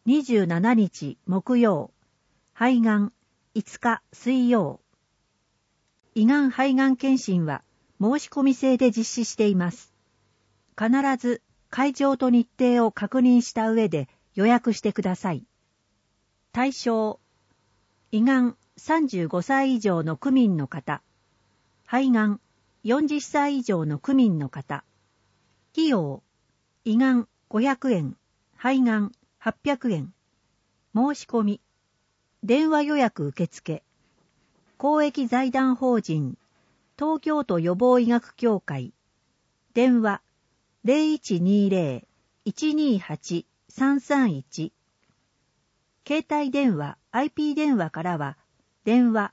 27日木曜、肺がん5日水曜。胃がん肺がん検診は申し込み制で実施しています。必ず会場と日程を確認した上で予約してください。対象、胃がん35歳以上の区民の方、肺がん40歳以上の区民の方。費用、胃がん500円、肺がん800円。申し込み、電話予約受付、公益財団法人東京都予防医学協会、電話 0120-128-331。携帯電話 IP 電話からは電話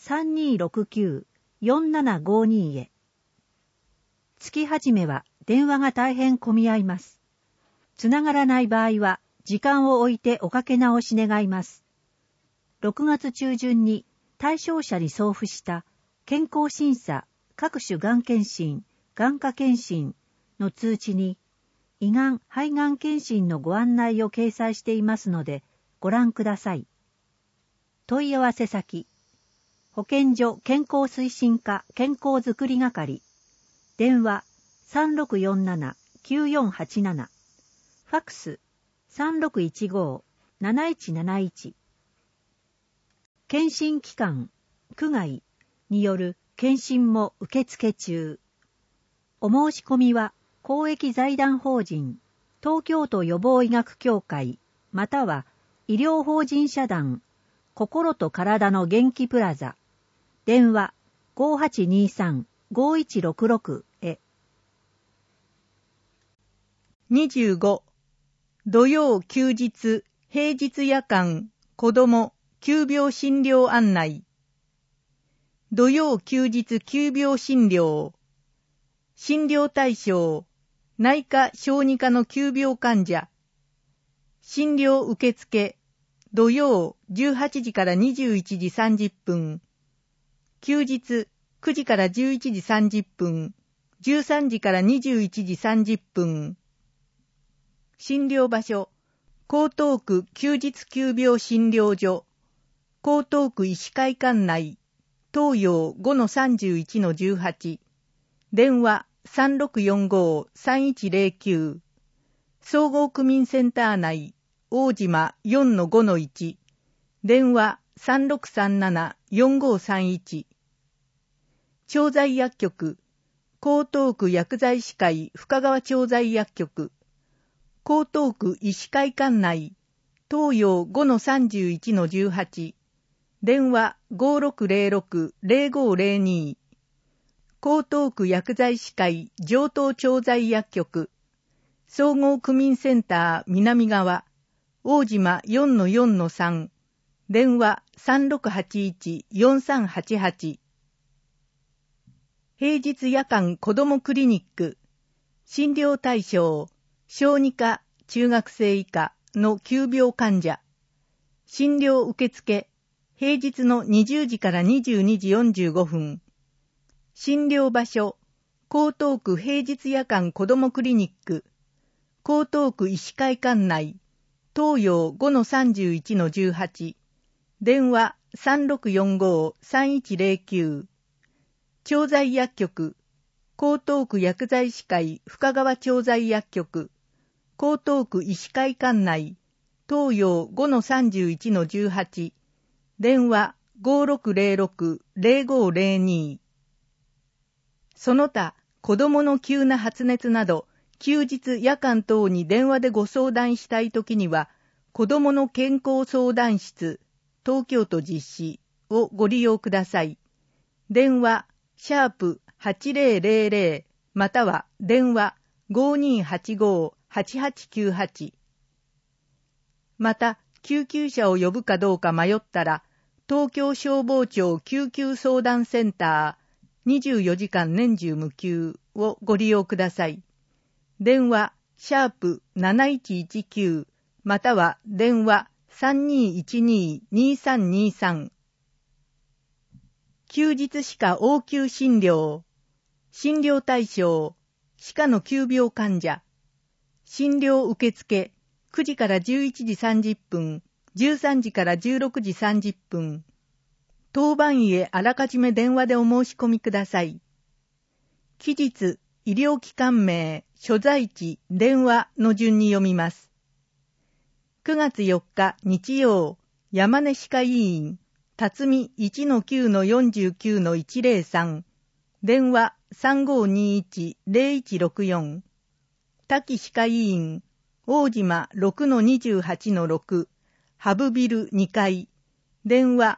3269-4752 へ。月始めは電話が大変混み合います。つながらない場合は時間を置いておかけ直し願います。6月中旬に対象者に送付した健康審査、各種がん検診、眼科検診の通知に胃がん・肺がん検診のご案内を掲載していますのでご覧ください。問い合わせ先、保健所健康推進課健康づくり係、電話 3647-9487、ファックス 3615-7171。検診機関、区外による検診も受付中。お申し込みは公益財団法人東京都予防医学協会または医療法人社団心と体の元気プラザ、電話 5823-5166 へ。 25. 土曜休日平日夜間子ども急病診療案内。土曜休日急病診療。診療対象、内科小児科の急病患者。診療受付、土曜18時から21時30分。休日9時から11時30分。13時から21時30分。診療場所、江東区休日急病診療所。江東区医師会館内、東洋 5-31-18、電話 3645-3109、総合区民センター内、大島 4-5-1、電話 3637-4531、調剤薬局、江東区薬剤師会深川調剤薬局、江東区医師会館内、東洋 5-31-18、電話 5606-0502、江東区薬剤師会上東調剤薬局、総合区民センター南側、大島 4-4-3、電話 3681-4388。平日夜間子どもクリニック、診療対象、小児科、中学生以下の急病患者、診療受付、平日の20時から22時45分。診療場所、江東区平日夜間子どもクリニック、江東区医師会館内、東洋 5-31-18、電話 3645-3109、調剤薬局、江東区薬剤師会深川調剤薬局、江東区医師会館内、東洋 5-31-18、電話 5606-0502。その他、子供の急な発熱など、休日夜間等に電話でご相談したいときには、子供の健康相談室、東京都実施をご利用ください。電話、#8000、または電話 5285-8898。また、救急車を呼ぶかどうか迷ったら、東京消防庁救急相談センター24時間年中無休をご利用ください。電話、#7119、または電話 3212-2323。休日歯科応急診療。診療対象、歯科の急病患者。診療受付、 9時から11時30分、13時から16時30分。当番医へあらかじめ電話でお申し込みください。期日、医療機関名、所在地、電話の順に読みます。9月4日日曜、山根歯科医院、辰巳 1-9-49-103、電話 3521-0164。滝歯科医院、大島 6-28-6、ハブビル2階、電話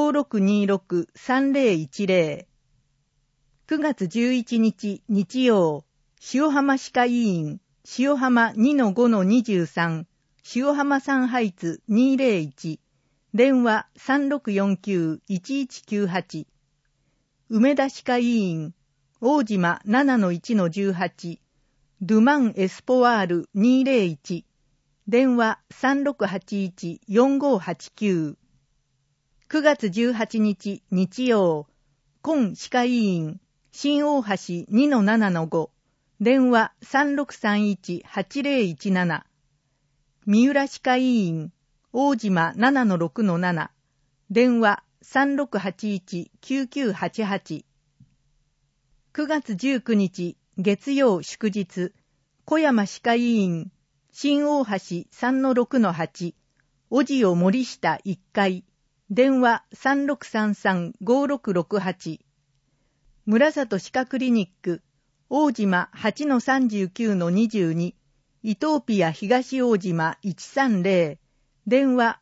5626-3010。9月11日日曜、塩浜歯科医院、塩浜 2-5-23、塩浜山ハイツ201、電話 3649-1198。梅田歯科医院、大島 7-1-18、ドゥマンエスポワール201、電話 3681-4589。9月18日日曜、今歯科医院、新大橋 2-7-5、電話 3631-8017。三浦歯科医院、大島 7-6-7、電話 3681-9988。9月19日月曜祝日、小山歯科医院、新大橋 3-6-8、おじお森下1階、電話 3633-5668。村里歯科クリニック、大島 8-39-22、イトーピア東大島130、電話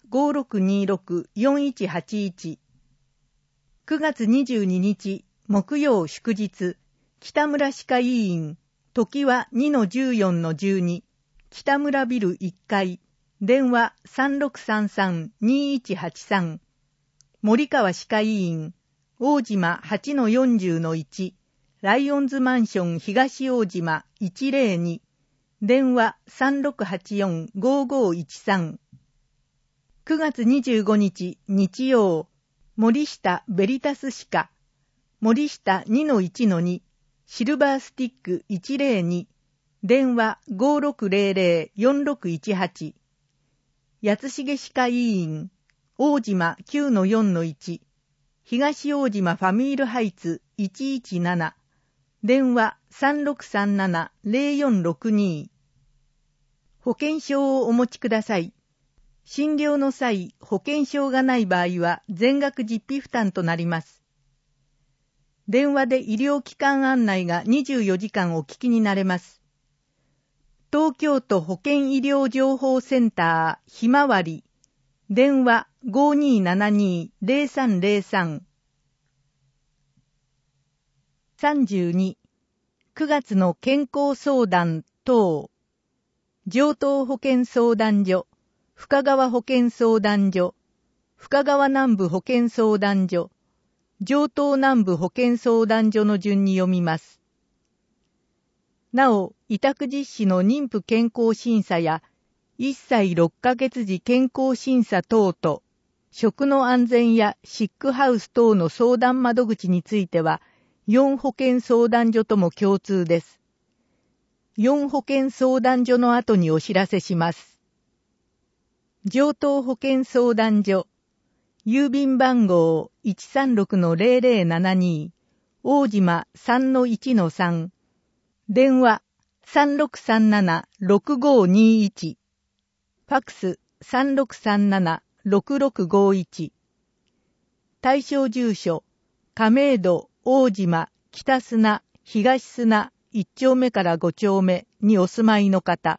5626-4181。9月22日木曜祝日、北村歯科医院、時は 2-14-12、北村ビル1階、電話 3633-2183。森川歯科医院、大島 8-40-1、ライオンズマンション東大島102、電話 3684-5513。9月25日日曜、森下ベリタス歯科、森下 2-1-2、シルバースティック102、電話 5600-4618。八重歯科医院、大島 9-4-1、東大島ファミールハイツ117、電話 3637-0462。保険証をお持ちください。診療の際、保険証がない場合は全額実費負担となります。電話で医療機関案内が24時間お聞きになれます。東京都保健医療情報センターひまわり、電話 5272-0303。32、9月の健康相談等、城東保健相談所、深川保健相談所、深川南部保健相談所、城東南部保健相談所の順に読みます。なお、委託実施の妊婦健康審査や、1歳6ヶ月時健康審査等と、食の安全やシックハウス等の相談窓口については、4保健相談所とも共通です。4保健相談所の後にお知らせします。城東保健相談所、郵便番号 136-0072、大島 3-1-3、電話 3637-6521、ファクス 3637-6651。対象住所、亀戸、大島、北砂、東砂、1丁目から5丁目にお住まいの方。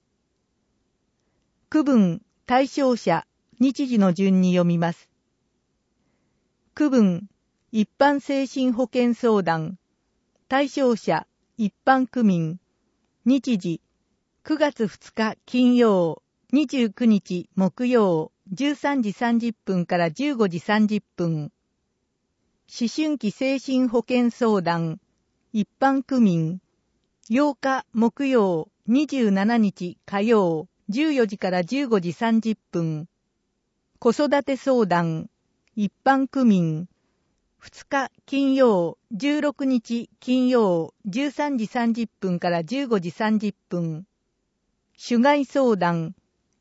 区分、対象者、日時の順に読みます。区分、一般精神保健相談。対象者、一般区民。日時、9月2日金曜、29日木曜、13時30分から15時30分。思春期精神保健相談。一般区民。8日木曜、27日火曜、14時から15時30分。子育て相談。一般区民。2日金曜、16日金曜、13時30分から15時30分。種害相談。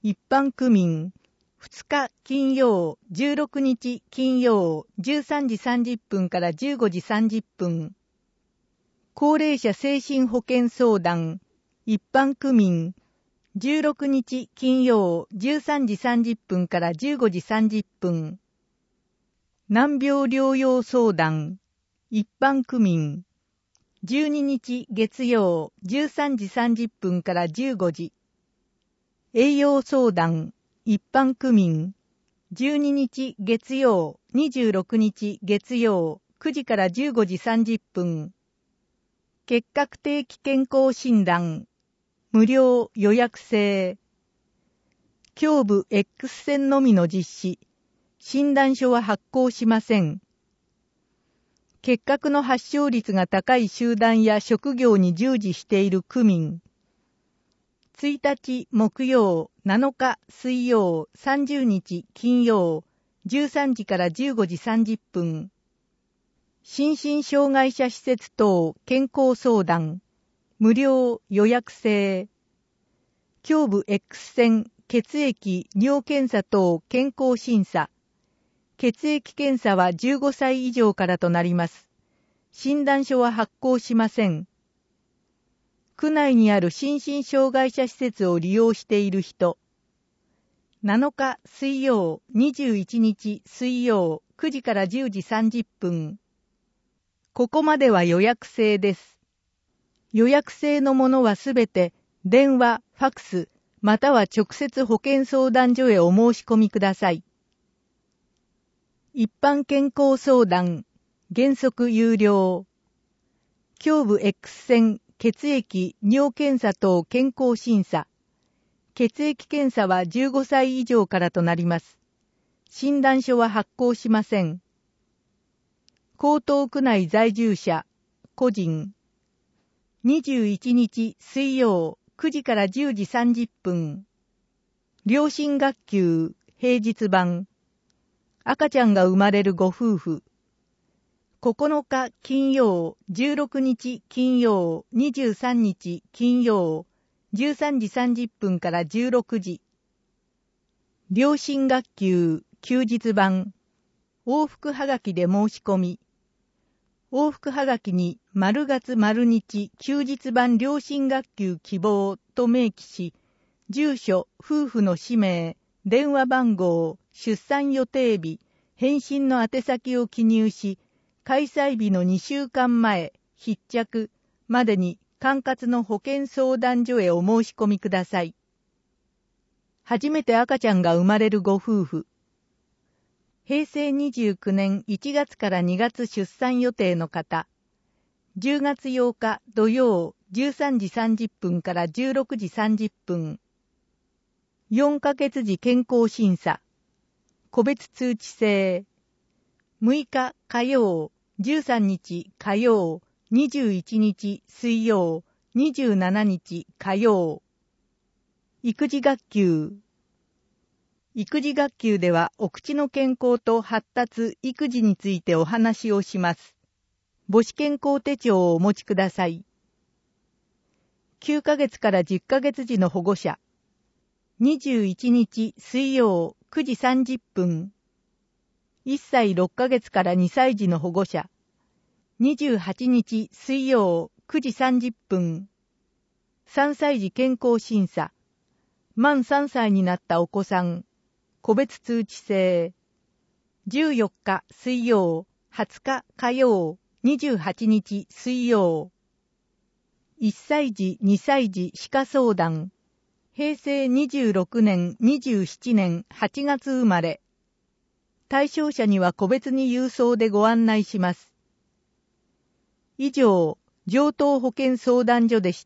一般区民、2日金曜、16日金曜、13時30分から15時30分。高齢者精神保健相談、一般区民、16日金曜、13時30分から15時30分。難病療養相談、一般区民、12日月曜、13時30分から15時。栄養相談、一般区民、12日月曜、26日月曜、9時から15時30分。結核定期健康診断、無料予約制。胸部 X 線のみの実施。診断書は発行しません。結核の発症率が高い集団や職業に従事している区民。1日木曜、7日水曜、30日金曜、13時から15時30分。心身障害者施設等健康相談、無料予約制。胸部 X 線、血液、尿検査等健康審査。血液検査は15歳以上からとなります。診断書は発行しません。区内にある心身障害者施設を利用している人。7日水曜、21日水曜、9時から10時30分。ここまでは予約制です。予約制のものはすべて電話、ファクス、または直接保健相談所へお申し込みください。一般健康相談、原則有料。胸部 X 線、血液、尿検査等健康審査。血液検査は15歳以上からとなります。診断書は発行しません。江東区内在住者、個人。21日水曜、9時から10時30分。両親学級、平日版。赤ちゃんが生まれるご夫婦。9日金曜、16日金曜、23日金曜、13時30分から16時。両親学級、休日版。往復はがきで申し込み。往復はがきに丸月丸日休日版両親学級希望と明記し、住所、夫婦の氏名、電話番号、出産予定日、返信の宛先を記入し、開催日の2週間前、必着までに管轄の保健相談所へお申し込みください。初めて赤ちゃんが生まれるご夫婦。平成29年1月から2月出産予定の方。10月8日土曜13時30分から16時30分。4ヶ月時健康審査。個別通知制。6日火曜、13日火曜、21日水曜、27日火曜。育児学級。育児学級ではお口の健康と発達、育児についてお話をします。母子健康手帳をお持ちください。9ヶ月から10ヶ月時の保護者。21日水曜9時30分。1歳6ヶ月から2歳児の保護者。28日水曜9時30分。3歳児健康審査。満3歳になったお子さん。個別通知制。14日水曜、20日火曜、28日水曜。1歳児、2歳児歯科相談。平成26年、27年8月生まれ。対象者には個別に郵送でご案内します。以上、上東保健相談所でした。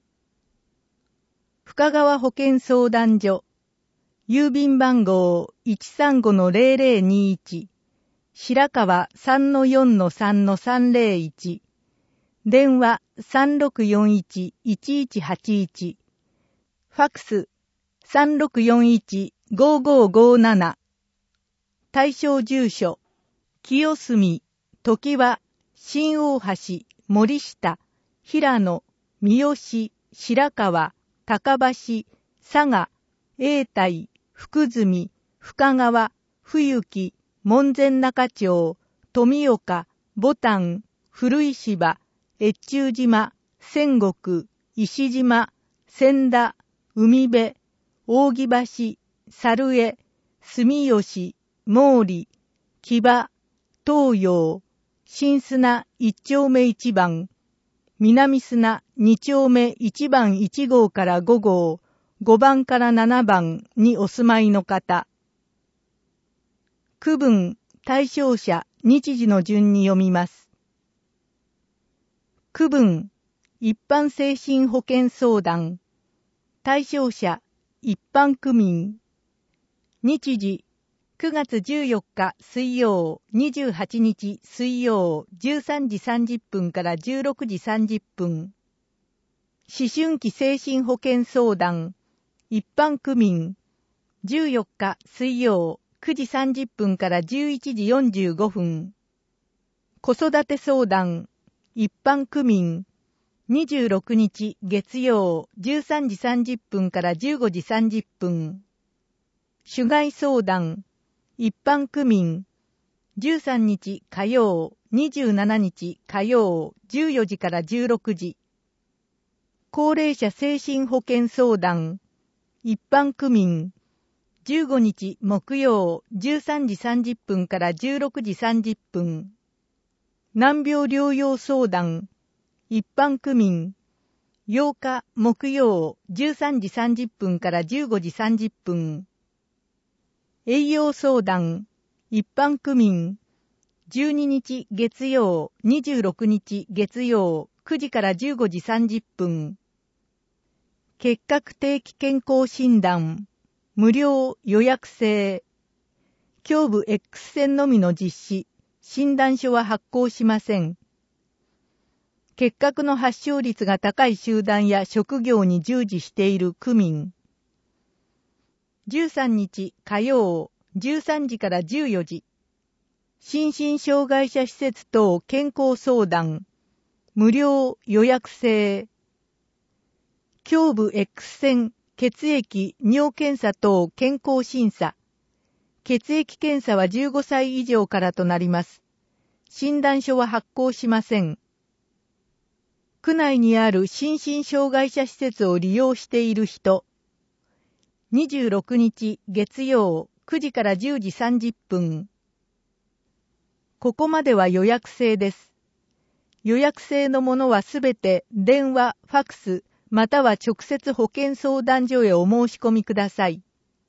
深川保健相談所。郵便番号 135-0021 白川 3-4-3-301 電話 3641-1181 ファクス 3641-5557 対象住所清澄、常盤、新大橋、森下、平野、三好、白川、高橋、佐賀、 永代、福住、深川、冬木、門前仲町、富岡、牡丹、古石芝、越中島、仙石、石島、千田、海辺、扇橋、猿江、住吉、毛利、木場、東洋、新砂一丁目一番、南砂二丁目一番一号から5号、5番から7番にお住まいの方。区分、対象者、日時の順に読みます。区分、一般精神保健相談。対象者、一般区民。日時、9月14日水曜、28日水曜、13時30分から16時30分。思春期精神保健相談。一般区民。14日水曜、9時30分から11時45分。子育て相談。一般区民。26日月曜、13時30分から15時30分。主害相談。一般区民。13日火曜、27日火曜、14時から16時。高齢者精神保健相談。一般区民。15日木曜、13時30分から16時30分。難病療養相談。一般区民。8日木曜、13時30分から15時30分。栄養相談。一般区民。12日月曜、26日月曜、9時から15時30分。結核定期健康診断。無料予約制。胸部 X 線のみの実施。診断書は発行しません。結核の発症率が高い集団や職業に従事している区民。13日火曜、13時から14時。心身障害者施設等健康相談。無料予約制。胸部 X 線、血液、尿検査等健康審査。血液検査は15歳以上からとなります。診断書は発行しません。区内にある心身障害者施設を利用している人。26日月曜9時から10時30分。ここまでは予約制です。予約制のものはすべて電話、ファクス、または直接保健相談所へお申し込みください。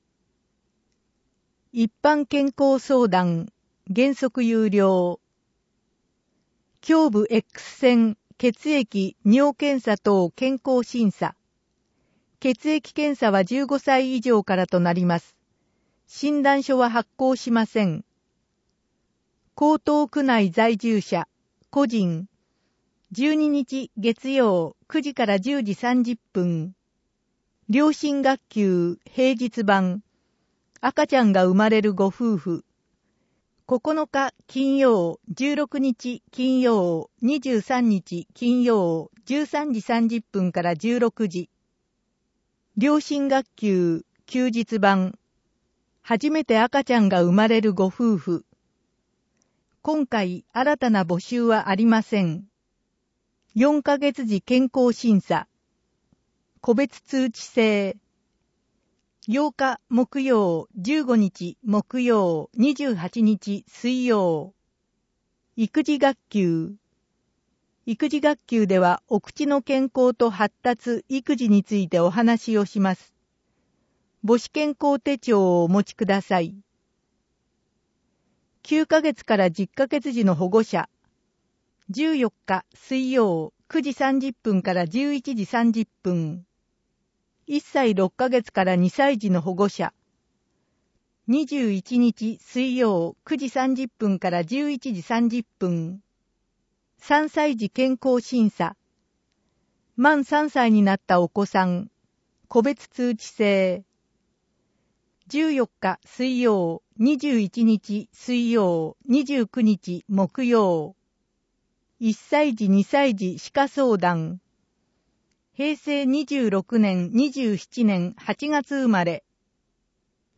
一般健康相談、原則有料。胸部 X 線、血液、尿検査等健康審査。血液検査は15歳以上からとなります。診断書は発行しません。江東区内在住者、個人。12日月曜9時から10時30分。両親学級平日版。赤ちゃんが生まれるご夫婦。9日金曜、16日金曜、23日金曜、13時30分から16時。両親学級休日版。初めて赤ちゃんが生まれるご夫婦。今回新たな募集はありません。4ヶ月時健康審査。個別通知制。8日木曜、15日木曜、28日水曜。育児学級。育児学級ではお口の健康と発達、育児についてお話をします。母子健康手帳をお持ちください。9ヶ月から10ヶ月時の保護者。14日水曜9時30分から11時30分。1歳6ヶ月から2歳児の保護者。21日水曜9時30分から11時30分。3歳児健康審査。満3歳になったお子さん。個別通知制。14日水曜、21日水曜、29日木曜。1歳児2歳児歯科相談。平成26年27年8月生まれ。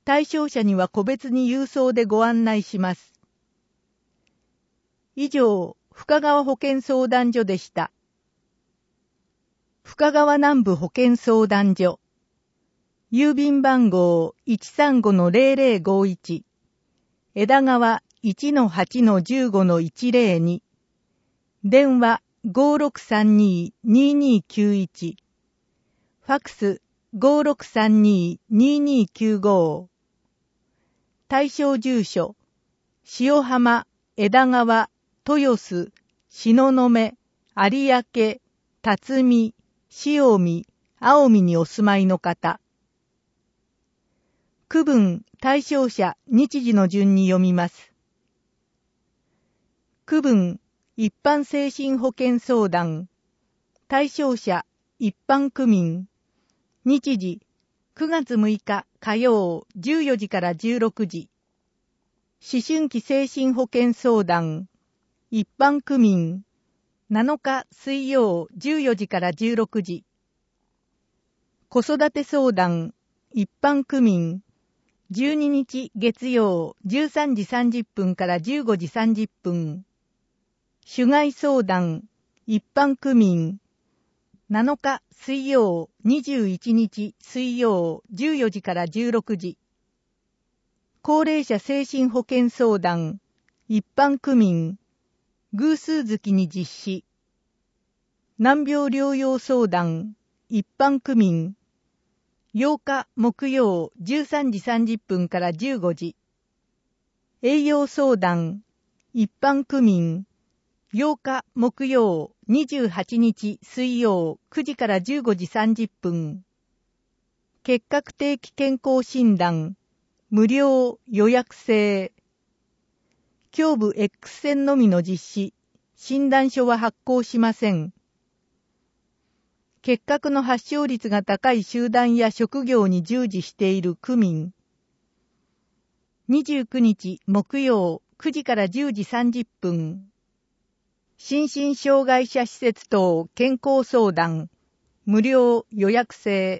対象者には個別に郵送でご案内します。以上、深川保健相談所でした。深川南部保健相談所。郵便番号 135-0051。枝川 1-8-15-102。電話 5632-2291。ファクス 5632-2295。対象住所、塩浜、枝川、豊洲、東雲、有明、辰巳、塩見、青見にお住まいの方。区分、対象者、日時の順に読みます。区分、一般精神保健相談。対象者、一般区民。日時、9月6日火曜14時から16時。思春期精神保健相談。一般区民。7日水曜14時から16時。子育て相談。一般区民。12日月曜13時30分から15時30分。種害相談。一般区民。7日水曜21日水曜14時から16時。高齢者精神保健相談。一般区民。偶数月に実施。難病療養相談。一般区民。8日木曜13時30分から15時。栄養相談。一般区民。8日木曜28日水曜9時から15時30分。結核定期健康診断。無料予約制。胸部 X 線のみの実施。診断書は発行しません。結核の発症率が高い集団や職業に従事している区民。29日木曜9時から10時30分。心身障害者施設等健康相談。無料予約制。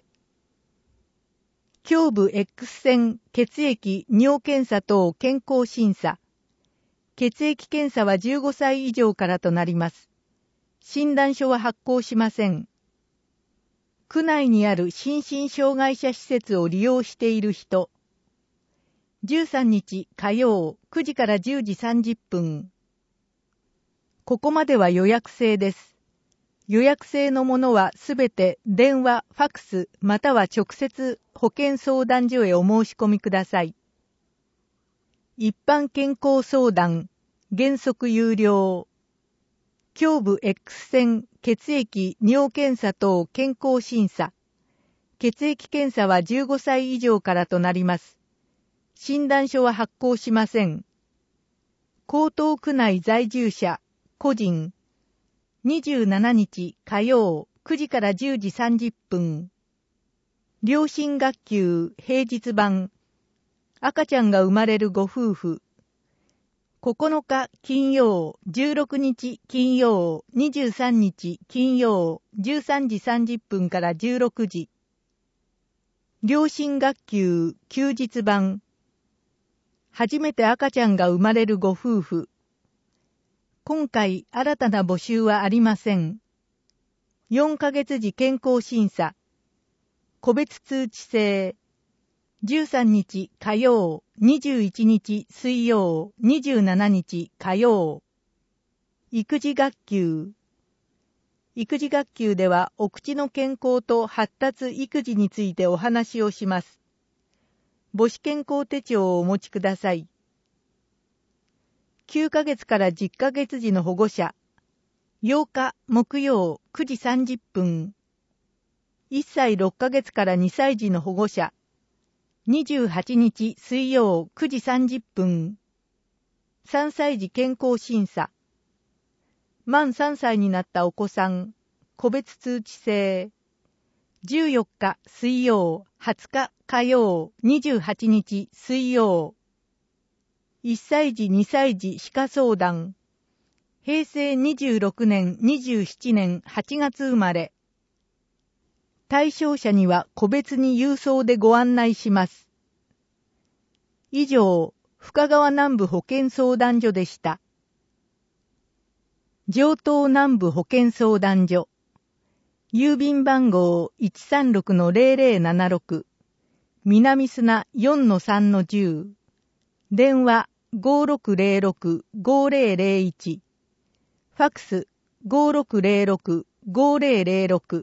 胸部 X 線、血液、尿検査等健康審査。血液検査は15歳以上からとなります。診断書は発行しません。区内にある心身障害者施設を利用している人。13日火曜9時から10時30分。ここまでは予約制です。予約制のものはすべて電話、ファクスまたは直接保健相談所へお申し込みください。一般健康相談、原則有料。胸部 X 線、血液、尿検査等健康審査。血液検査は15歳以上からとなります。診断書は発行しません。江東区内在住者、個人。27日火曜9時から10時30分。両親学級平日版。赤ちゃんが生まれるご夫婦。9日金曜、16日金曜、23日金曜、13時30分から16時。両親学級休日版。初めて赤ちゃんが生まれるご夫婦。今回新たな募集はありません。4ヶ月時健康審査。個別通知制。13日火曜、21日水曜、27日火曜。育児学級。育児学級ではお口の健康と発達育児についてお話をします。母子健康手帳をお持ちください。9ヶ月から10ヶ月時の保護者。8日木曜9時30分。1歳6ヶ月から2歳児の保護者。28日水曜9時30分。3歳児健康審査。満3歳になったお子さん。個別通知制。14日水曜、20日火曜、28日水曜。1歳児2歳児歯科相談。平成26年27年8月生まれ。対象者には個別に郵送でご案内します。 以上、深川南部保健相談所でした。城東南部保健相談所。郵便番号 136-0076。南砂 4-3-10。電話 5606-5001。ファクス 5606-5006。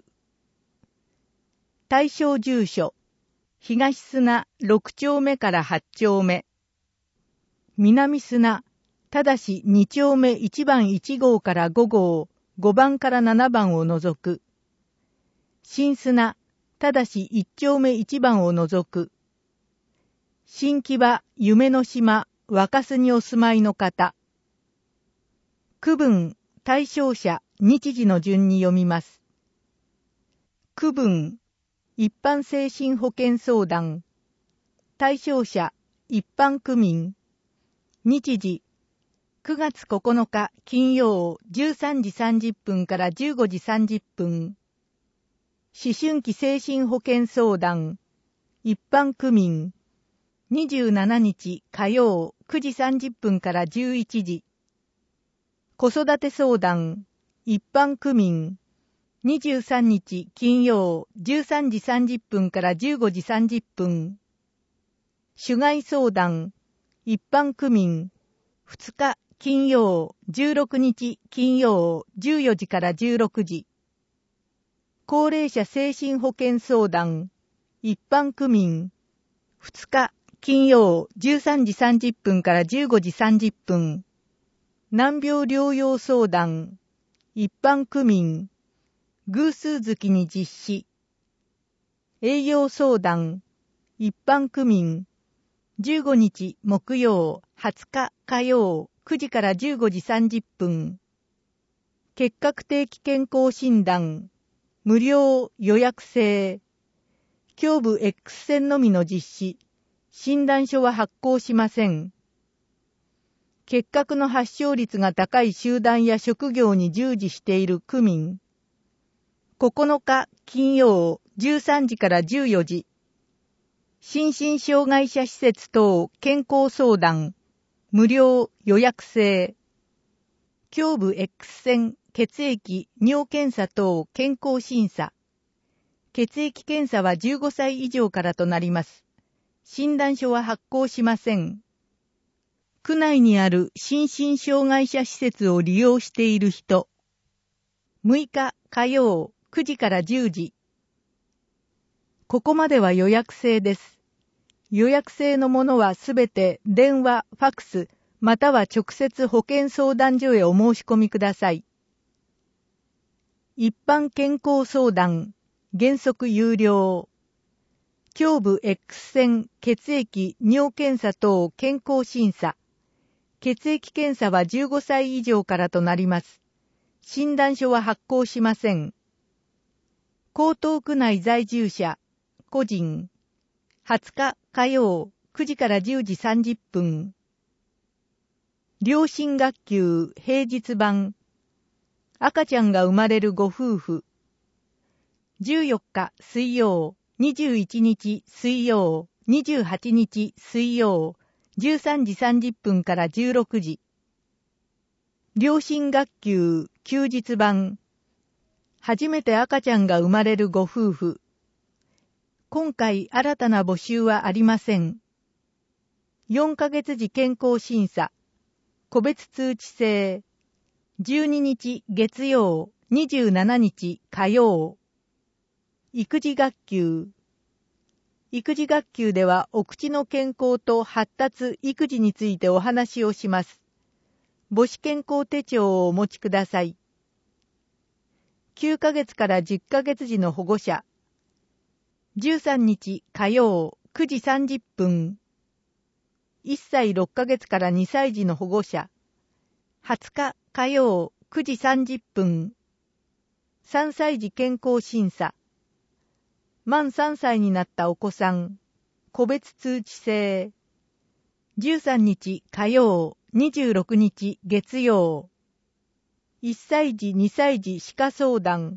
対象住所。東砂6丁目から8丁目。南砂、ただし2丁目1番1号から5号、5番から7番を除く。新砂、ただし1丁目1番を除く。新木場、夢の島、若洲にお住まいの方。区分、対象者、日時の順に読みます。区分、一般精神保健相談。対象者、一般区民。日時、9月9日金曜13時30分から15時30分。思春期精神保健相談。一般区民。27日火曜9時30分から11時。子育て相談。一般区民。23日金曜13時30分から15時30分。種害相談。一般区民。2日金曜16日金曜14時から16時。高齢者精神保健相談。一般区民。2日金曜13時30分から15時30分。難病療養相談。一般区民。偶数月に実施。栄養相談。一般区民。15日木曜、20日火曜、9時から15時30分。結核定期健康診断。無料予約制。胸部 X 線のみの実施。診断書は発行しません。結核の発症率が高い集団や職業に従事している区民。9日金曜13時から14時。心身障害者施設等健康相談。無料予約制。胸部 X 線、血液、尿検査等健康審査。血液検査は15歳以上からとなります。診断書は発行しません。区内にある心身障害者施設を利用している人。6日火曜9時から10時。ここまでは予約制です。予約制のものはすべて電話、ファクス、または直接保健相談所へお申し込みください。一般健康相談、原則有料。胸部 X 線、血液、尿検査等健康審査。血液検査は15歳以上からとなります。診断書は発行しません。江東区内在住者、個人。20日火曜9時から10時30分。両親学級平日版。赤ちゃんが生まれるご夫婦。14日水曜、21日水曜、28日水曜、13時30分から16時。両親学級休日版。初めて赤ちゃんが生まれるご夫婦。今回新たな募集はありません。4ヶ月時健康審査。個別通知制。12日月曜、27日火曜。育児学級。育児学級ではお口の健康と発達育児についてお話をします。母子健康手帳をお持ちください。9ヶ月から10ヶ月時の保護者。13日火曜9時30分。1歳6ヶ月から2歳児の保護者。20日火曜9時30分。3歳児健康審査。満3歳になったお子さん。個別通知制。13日火曜、26日月曜。1歳児2歳児歯科相談。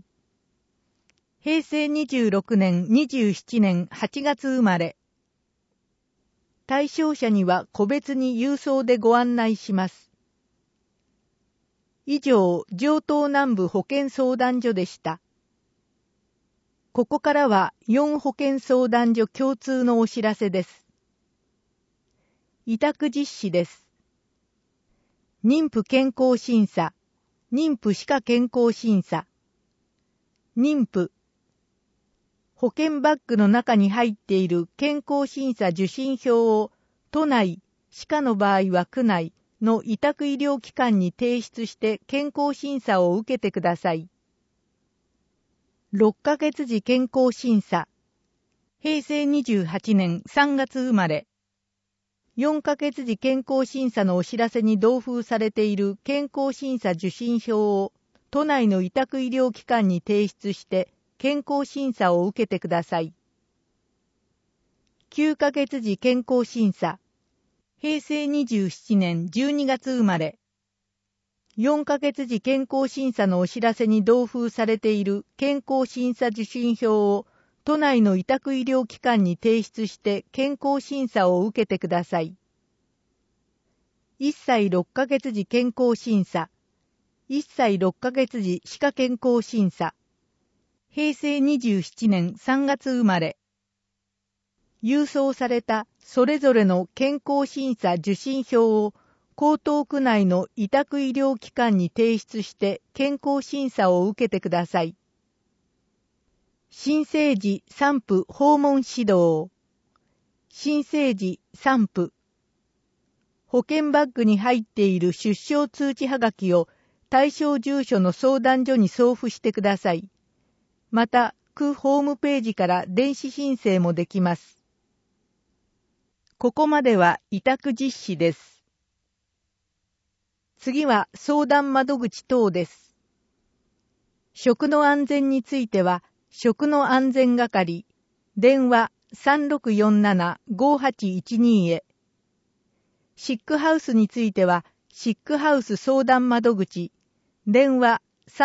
平成26年27年8月生まれ。 対象者には個別に郵送でご案内します。以上、城東南部保健相談所でした。ここからは4保健相談所共通のお知らせです。委託実施です。妊婦健康審査、妊婦歯科健康審査、妊婦、保険バッグの中に入っている健康審査受診票を都内、歯科の場合は区内の委託医療機関に提出して健康審査を受けてください。6ヶ月時健康審査、平成28年3月生まれ、4ヶ月時健康審査のお知らせに同封されている健康審査受診票を都内の委託医療機関に提出して健康審査を受けてください。9ヶ月時健康審査、平成27年12月生まれ、4ヶ月時健康審査のお知らせに同封されている健康審査受診票を都内の委託医療機関に提出して健康審査を受けてください。1歳6ヶ月時健康審査、1歳6ヶ月時歯科健康審査、平成27年3月生まれ、郵送されたそれぞれの健康審査受診票を江東区内の委託医療機関に提出して健康審査を受けてください。新生児産婦訪問指導、新生児産婦、保険バッグに入っている出生通知はがきを対象住所の相談所に送付してください。また、区ホームページから電子申請もできます。ここまでは委託実施です。次は相談窓口等です。食の安全については、食の安全係、電話 3647-5812 へ。シックハウスについては、シックハウス相談窓口、電話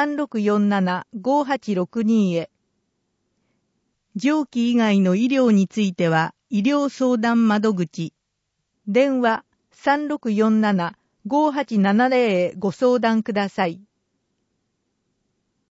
3647-5862 へ。上記以外の医療については、医療相談窓口、電話 3647-5870 へご相談ください。